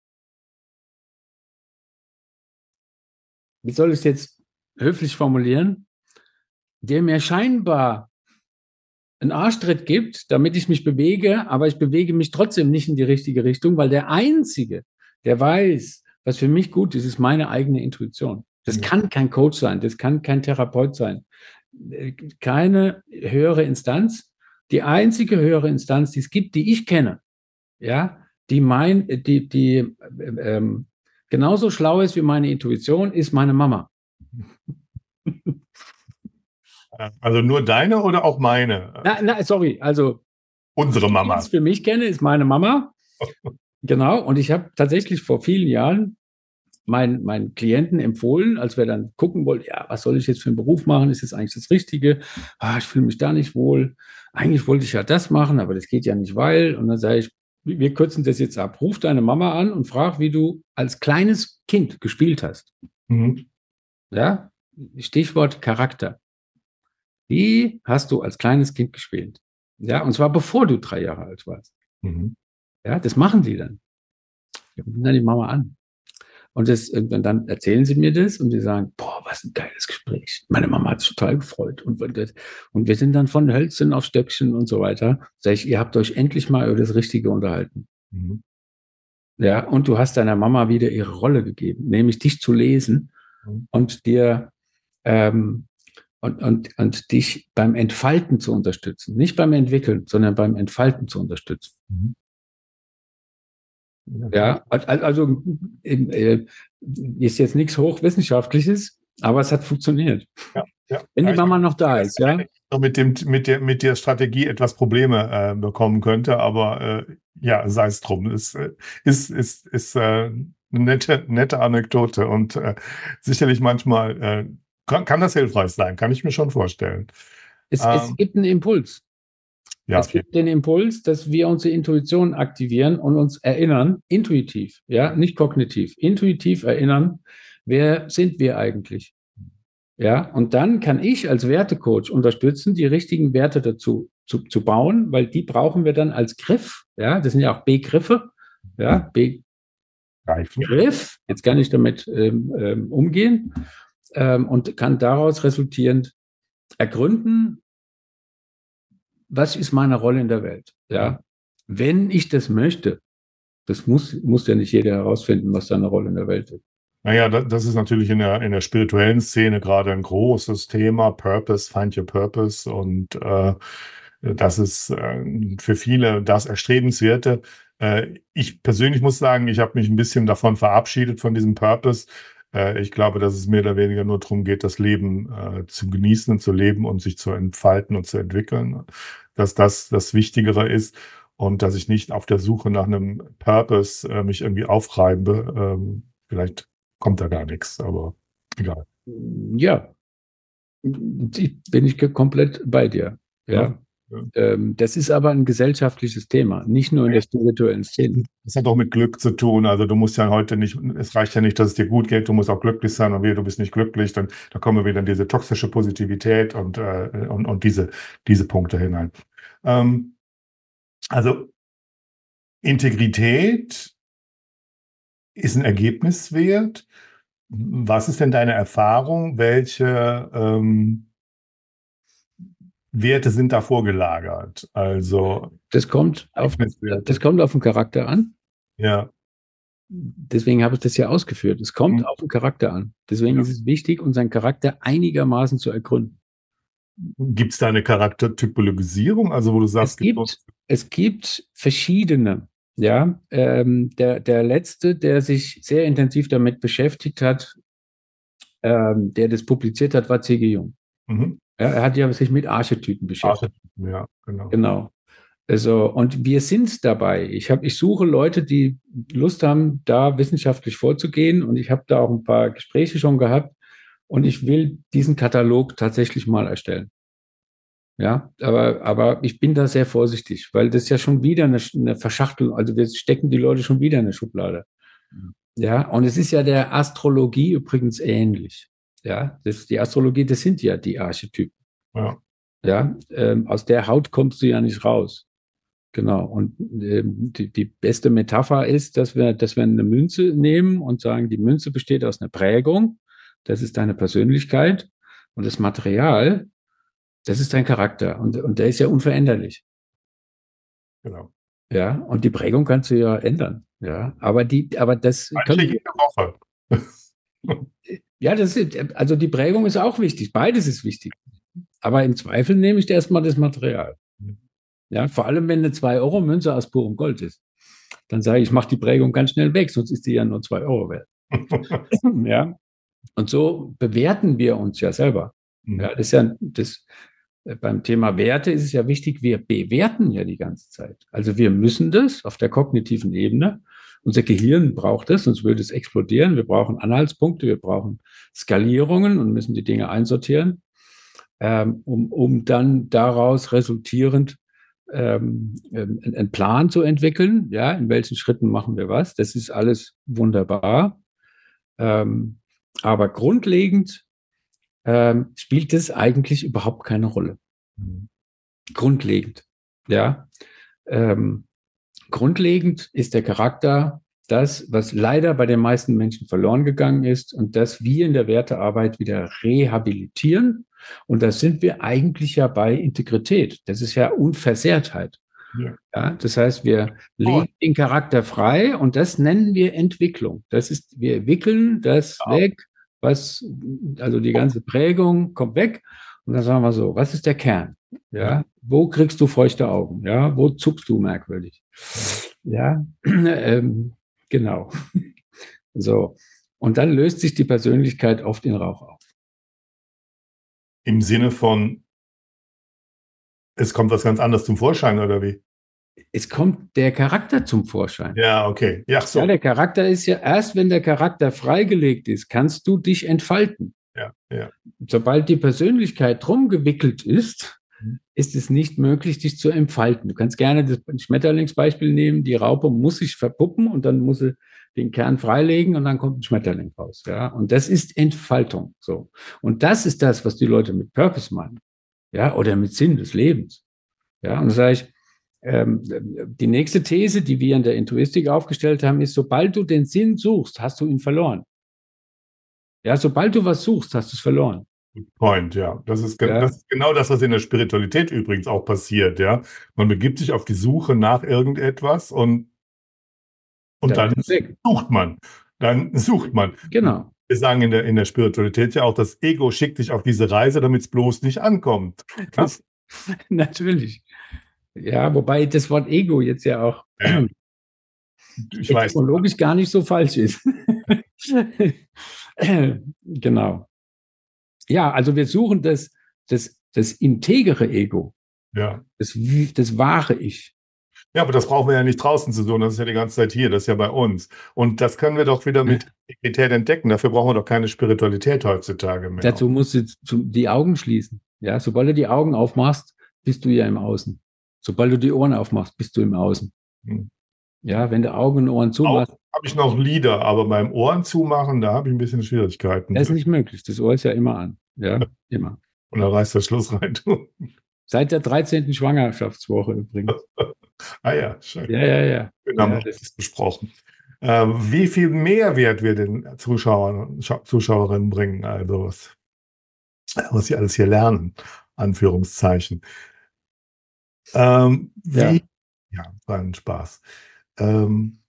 wie soll ich es jetzt höflich formulieren, der mir scheinbar einen Arschtritt gibt, damit ich mich bewege, aber ich bewege mich trotzdem nicht in die richtige Richtung, weil der Einzige, der weiß, was für mich gut ist, ist meine eigene Intuition. Das ja. kann kein Coach sein, das kann kein Therapeut sein, keine höhere Instanz. Die einzige höhere Instanz, die es gibt, die ich kenne, ja, die mein, die, die ähm, genauso schlau ist wie meine Intuition, ist meine Mama.
Also nur deine oder auch meine?
Na, na sorry, also
unsere Mama.
Die ich für mich kenne, ist meine Mama. Genau, und ich habe tatsächlich vor vielen Jahren meinen, meinen Klienten empfohlen, als wir dann gucken wollten, ja, was soll ich jetzt für einen Beruf machen? Ist das eigentlich das Richtige? Ah, ich fühle mich da nicht wohl. Eigentlich wollte ich ja das machen, aber das geht ja nicht, weil. Und dann sage ich, wir kürzen das jetzt ab. Ruf deine Mama an und frag, wie du als kleines Kind gespielt hast. Mhm. Ja, Stichwort Charakter. Wie hast du als kleines Kind gespielt? Ja, und zwar bevor du drei Jahre alt warst. Mhm. Ja, das machen sie dann. Wir rufen dann die Mama an. Und, das, und dann erzählen sie mir das und die sagen, boah, was ein geiles Gespräch. Meine Mama hat sich total gefreut. Und, und wir sind dann von Hölzchen auf Stöckchen und so weiter. Sag ich, ihr habt euch endlich mal über das Richtige unterhalten. Mhm. Ja, und du hast deiner Mama wieder ihre Rolle gegeben, nämlich dich zu lesen mhm. und dir ähm, und, und, und dich beim Entfalten zu unterstützen. Nicht beim Entwickeln, sondern beim Entfalten zu unterstützen. Mhm. Ja, also äh, ist jetzt nichts Hochwissenschaftliches, aber es hat funktioniert.
Ja, ja.
Wenn die Mama noch da ist, ja.
Mit, dem, mit, der, mit der Strategie etwas Probleme äh, bekommen könnte, aber äh, ja, sei es drum. Es ist, ist, ist äh, eine nette, nette Anekdote und äh, sicherlich manchmal äh, kann, kann das hilfreich sein, kann ich mir schon vorstellen.
Es, ähm, es gibt einen Impuls. Ja, es gibt den Impuls, dass wir unsere Intuition aktivieren und uns erinnern, intuitiv, ja, nicht kognitiv, intuitiv erinnern, wer sind wir eigentlich? Ja, und dann kann ich als Wertecoach unterstützen, die richtigen Werte dazu zu, zu bauen, weil die brauchen wir dann als Griff, ja, das sind ja auch Begriffe, ja, Begriff, jetzt kann ich damit ähm, ähm, umgehen ähm, und kann daraus resultierend ergründen, was ist meine Rolle in der Welt? Ja, wenn ich das möchte, das muss, muss ja nicht jeder herausfinden, was seine Rolle in der Welt ist.
Naja, das ist natürlich in der, in der spirituellen Szene gerade ein großes Thema. Purpose, find your purpose. Und äh, das ist äh, für viele das Erstrebenswerte. Äh, ich persönlich muss sagen, ich habe mich ein bisschen davon verabschiedet, von diesem Purpose. Äh, ich glaube, dass es mehr oder weniger nur darum geht, das Leben äh, zu genießen und zu leben und sich zu entfalten und zu entwickeln. Dass das das Wichtigere ist und dass ich nicht auf der Suche nach einem Purpose äh, mich irgendwie aufreibe. Ähm, vielleicht kommt da gar nichts, aber egal.
Ja, ich- bin ich ge- komplett bei dir. Ja.
Ja, ja.
Ähm, das ist aber ein gesellschaftliches Thema, nicht nur in der spirituellen Szene.
Das hat auch mit Glück zu tun. Also du musst ja heute nicht, es reicht ja nicht, dass es dir gut geht, du musst auch glücklich sein und wehe, du bist nicht glücklich, dann da kommen wir wieder in diese toxische Positivität und, äh, und, und diese, diese Punkte hinein. Ähm, also Integrität ist ein Ergebniswert. Was ist denn deine Erfahrung? Welche ähm, Werte sind da vorgelagert? Also
Das kommt auf,
Ergebniswerte.
das kommt auf den Charakter an.
Ja,
Deswegen habe ich das ja ausgeführt. Es kommt
Mhm.
auf den Charakter an. Deswegen
Ja.
ist es wichtig, unseren Charakter einigermaßen zu ergründen.
gibt es da eine Charaktertypologisierung? Also wo du
Es
sagst,
gibt, es gibt verschiedene. Ja, ähm, der, der letzte, der sich sehr intensiv damit beschäftigt hat, ähm, der das publiziert hat, war C G. Jung.
Mhm.
Ja, er hat ja sich mit Archetypen beschäftigt.
Archetypen, ja, genau.
Genau. Also, und wir sind dabei. Ich habe, ich suche Leute, die Lust haben, da wissenschaftlich vorzugehen. Und ich habe da auch ein paar Gespräche schon gehabt. Und ich will diesen Katalog tatsächlich mal erstellen. Ja, aber, aber ich bin da sehr vorsichtig, weil das ja schon wieder eine, eine Verschachtelung, also wir stecken die Leute schon wieder in eine Schublade. Ja, und es ist ja der Astrologie übrigens ähnlich. Ja, das, die Astrologie, das sind ja die Archetypen.
Ja.
Ja, ähm, aus der Haut kommst du ja nicht raus. Genau. Und ähm, die, die beste Metapher ist, dass wir, dass wir eine Münze nehmen und sagen, die Münze besteht aus einer Prägung. Das ist deine Persönlichkeit. Und das Material, das ist dein Charakter. Und, und der ist ja unveränderlich.
Genau.
Ja. Und die Prägung kannst du ja ändern. Ja. Aber die, aber das
Manche
können,
jede Woche.
ja, das ist, also die Prägung ist auch wichtig. Beides ist wichtig. Aber im Zweifel nehme ich erstmal das Material. Ja, vor allem, wenn eine zwei Euro Münze aus purem Gold ist. Dann sage ich, ich mache die Prägung ganz schnell weg, sonst ist die ja nur zwei Euro wert. Ja. Und so bewerten wir uns ja selber. Ja, das ist ja das, beim Thema Werte ist es ja wichtig, wir bewerten ja die ganze Zeit. Also wir müssen das auf der kognitiven Ebene. Unser Gehirn braucht das, sonst würde es explodieren. Wir brauchen Anhaltspunkte, wir brauchen Skalierungen und müssen die Dinge einsortieren, ähm, um, um dann daraus resultierend ähm, einen Plan zu entwickeln. Ja, in welchen Schritten machen wir was? Das ist alles wunderbar. Ähm, aber grundlegend ähm, spielt es eigentlich überhaupt keine Rolle. Mhm. Grundlegend, ja. Ähm, grundlegend ist der Charakter das, was leider bei den meisten Menschen verloren gegangen ist und das wir in der Wertearbeit wieder rehabilitieren. Und da sind wir eigentlich ja bei Integrität. Das ist ja Unversehrtheit. Ja. Ja, das heißt, wir legen oh. den Charakter frei und das nennen wir Entwicklung. Das ist, wir wickeln das ja. weg, was, also die ganze Prägung kommt weg. Und dann sagen wir so, was ist der Kern? Ja, wo kriegst du feuchte Augen? Ja, wo zuckst du merkwürdig? Ja, ähm, genau. So. Und dann löst sich die Persönlichkeit oft in Rauch auf.
Im Sinne von, es kommt was ganz anderes zum Vorschein, oder wie?
Es kommt der Charakter zum Vorschein.
Ja, okay. Ja, so.
Ja, der Charakter ist ja, erst wenn der Charakter freigelegt ist, kannst du dich entfalten.
Ja, ja.
Sobald die Persönlichkeit drum gewickelt ist, mhm. ist es nicht möglich, dich zu entfalten. Du kannst gerne das Schmetterlingsbeispiel nehmen. Die Raupe muss sich verpuppen und dann muss sie den Kern freilegen und dann kommt ein Schmetterling raus. Ja, und das ist Entfaltung. So. Und das ist das, was die Leute mit Purpose meinen. Ja, oder mit Sinn des Lebens. Ja, und das sage ich, ähm, die nächste These, die wir in der Intuistik aufgestellt haben, ist, sobald du den Sinn suchst, hast du ihn verloren. Ja, sobald du was suchst, hast du es verloren.
Point, ja. Das ist, ja. das ist genau das, was in der Spiritualität übrigens auch passiert, ja. Man begibt sich auf die Suche nach irgendetwas und, und dann, dann sucht man. Dann sucht man.
Genau.
Wir sagen in der, in der Spiritualität ja auch, das Ego schickt dich auf diese Reise, damit es bloß nicht ankommt.
Das, natürlich. Ja, wobei das Wort Ego jetzt ja auch ja.
ich weiß,
etymologisch gar nicht so falsch ist. Genau. Ja, also wir suchen das, das, das integere Ego,
ja.
das, das wahre Ich.
Ja, aber das brauchen wir ja nicht draußen zu suchen, das ist ja die ganze Zeit hier, das ist ja bei uns. Und das können wir doch wieder mit Integrität entdecken. Dafür brauchen wir doch keine Spiritualität heutzutage mehr.
Dazu musst du die Augen schließen. Ja, sobald du die Augen aufmachst, bist du ja im Außen. Sobald du die Ohren aufmachst, bist du im Außen. Hm. Ja, wenn du Augen und Ohren zumachst.
Habe ich noch Lieder, aber beim Ohren zumachen, da habe ich ein bisschen Schwierigkeiten.
Das ist nicht möglich. Das Ohr ist ja immer an. Ja, immer.
Und da reißt der Schluss rein.
Seit der dreizehnten Schwangerschaftswoche übrigens.
Ah ja, schön.
Ja, ja, ja.
Wir haben
ja,
das besprochen. Ähm, wie viel Mehrwert wir den Zuschauern und Zuschauerinnen bringen, also was, was sie alles hier lernen, Anführungszeichen. Ähm, wie, ja. ja, war ein Spaß. Ähm,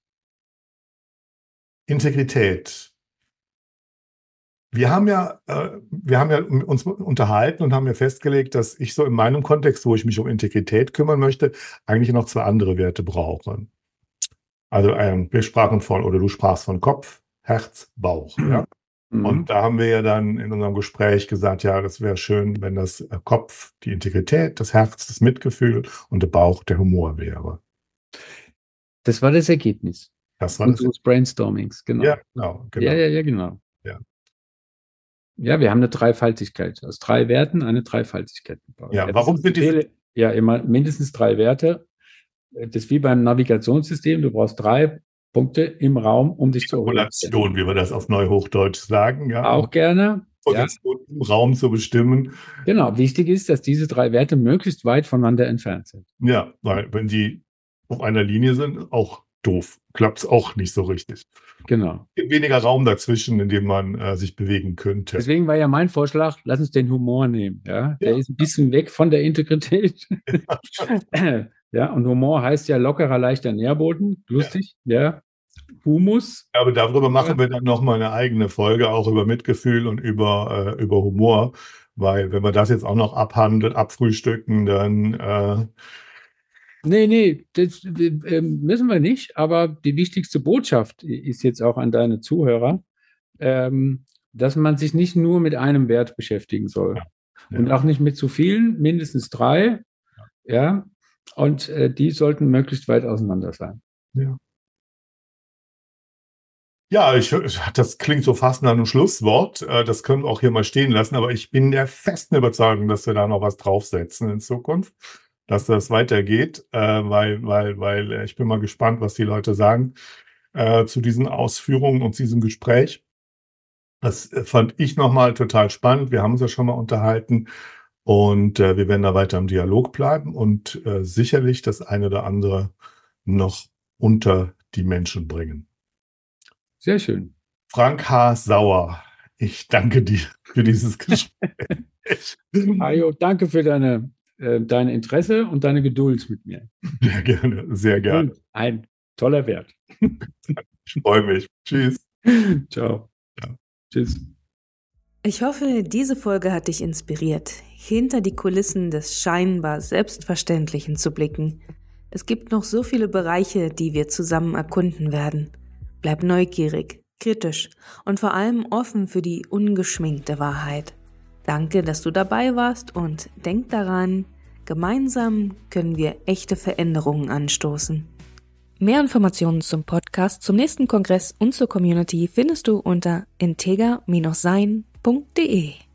Integrität. Wir haben ja, äh, wir haben ja uns unterhalten und haben ja festgelegt, dass ich so in meinem Kontext, wo ich mich um Integrität kümmern möchte, eigentlich noch zwei andere Werte brauche. Also ähm, wir sprachen von, oder du sprachst von Kopf, Herz, Bauch. Ja? Mhm. Und da haben wir ja dann in unserem Gespräch gesagt, ja, das wäre schön, wenn das äh, Kopf die Integrität, das Herz das Mitgefühl und der Bauch der Humor wäre.
Das war das Ergebnis.
Das war
unseres das Brainstormings, genau.
Ja, genau, genau.
Ja, ja, ja, genau.
Ja.
Ja, wir haben eine Dreifaltigkeit. Aus drei Werten eine Dreifaltigkeit gebaut.
Ja, warum sind diese?
Ja, immer mindestens drei Werte. Das ist wie beim Navigationssystem. Du brauchst drei Punkte im Raum, um dich zu orientieren.
Population, wie wir das auf Neuhochdeutsch sagen. Ja.
Auch gerne.
Position ja. im Raum zu bestimmen.
Genau. Wichtig ist, dass diese drei Werte möglichst weit voneinander entfernt sind.
Ja, weil wenn die auf einer Linie sind, auch doof. Klappt es auch nicht so richtig.
Genau.
Es gibt weniger Raum dazwischen, in dem man äh, sich bewegen könnte.
Deswegen war ja mein Vorschlag, lass uns den Humor nehmen. Ja? Der ja. ist ein bisschen weg von der Integrität. Ja. Ja, und Humor heißt ja lockerer, leichter Nährboden. Lustig, ja. ja. Humus.
Ja, aber darüber machen wir dann nochmal eine eigene Folge, auch über Mitgefühl und über, äh, über Humor. Weil wenn wir das jetzt auch noch abhandeln, abfrühstücken, dann... Äh,
Nee, nee, das äh, müssen wir nicht, aber die wichtigste Botschaft ist jetzt auch an deine Zuhörer, ähm, dass man sich nicht nur mit einem Wert beschäftigen soll. Ja. Ja. Und auch nicht mit zu vielen, mindestens drei. Ja, ja und äh, die sollten möglichst weit auseinander sein.
Ja. Ja, ich, das klingt so fast nach einem Schlusswort. Das können wir auch hier mal stehen lassen, aber ich bin der festen Überzeugung, dass wir da noch was draufsetzen in Zukunft. Dass das weitergeht, äh, weil, weil, weil ich bin mal gespannt, was die Leute sagen äh, zu diesen Ausführungen und zu diesem Gespräch. Das fand ich nochmal total spannend. Wir haben uns ja schon mal unterhalten und äh, wir werden da weiter im Dialog bleiben und äh, sicherlich das eine oder andere noch unter die Menschen bringen.
Sehr schön.
Frank H. Sauer, ich danke dir für dieses Gespräch.
Ajo, danke für deine dein Interesse und deine Geduld mit mir.
Sehr gerne, sehr gerne. Und
ein toller Wert.
Ich freue mich. Tschüss.
Ciao. Ja. Tschüss.
Ich hoffe, diese Folge hat dich inspiriert, hinter die Kulissen des scheinbar Selbstverständlichen zu blicken. Es gibt noch so viele Bereiche, die wir zusammen erkunden werden. Bleib neugierig, kritisch und vor allem offen für die ungeschminkte Wahrheit. Danke, dass du dabei warst und denk daran, gemeinsam können wir echte Veränderungen anstoßen. Mehr Informationen zum Podcast, zum nächsten Kongress und zur Community findest du unter integer Bindestrich sein punkt de.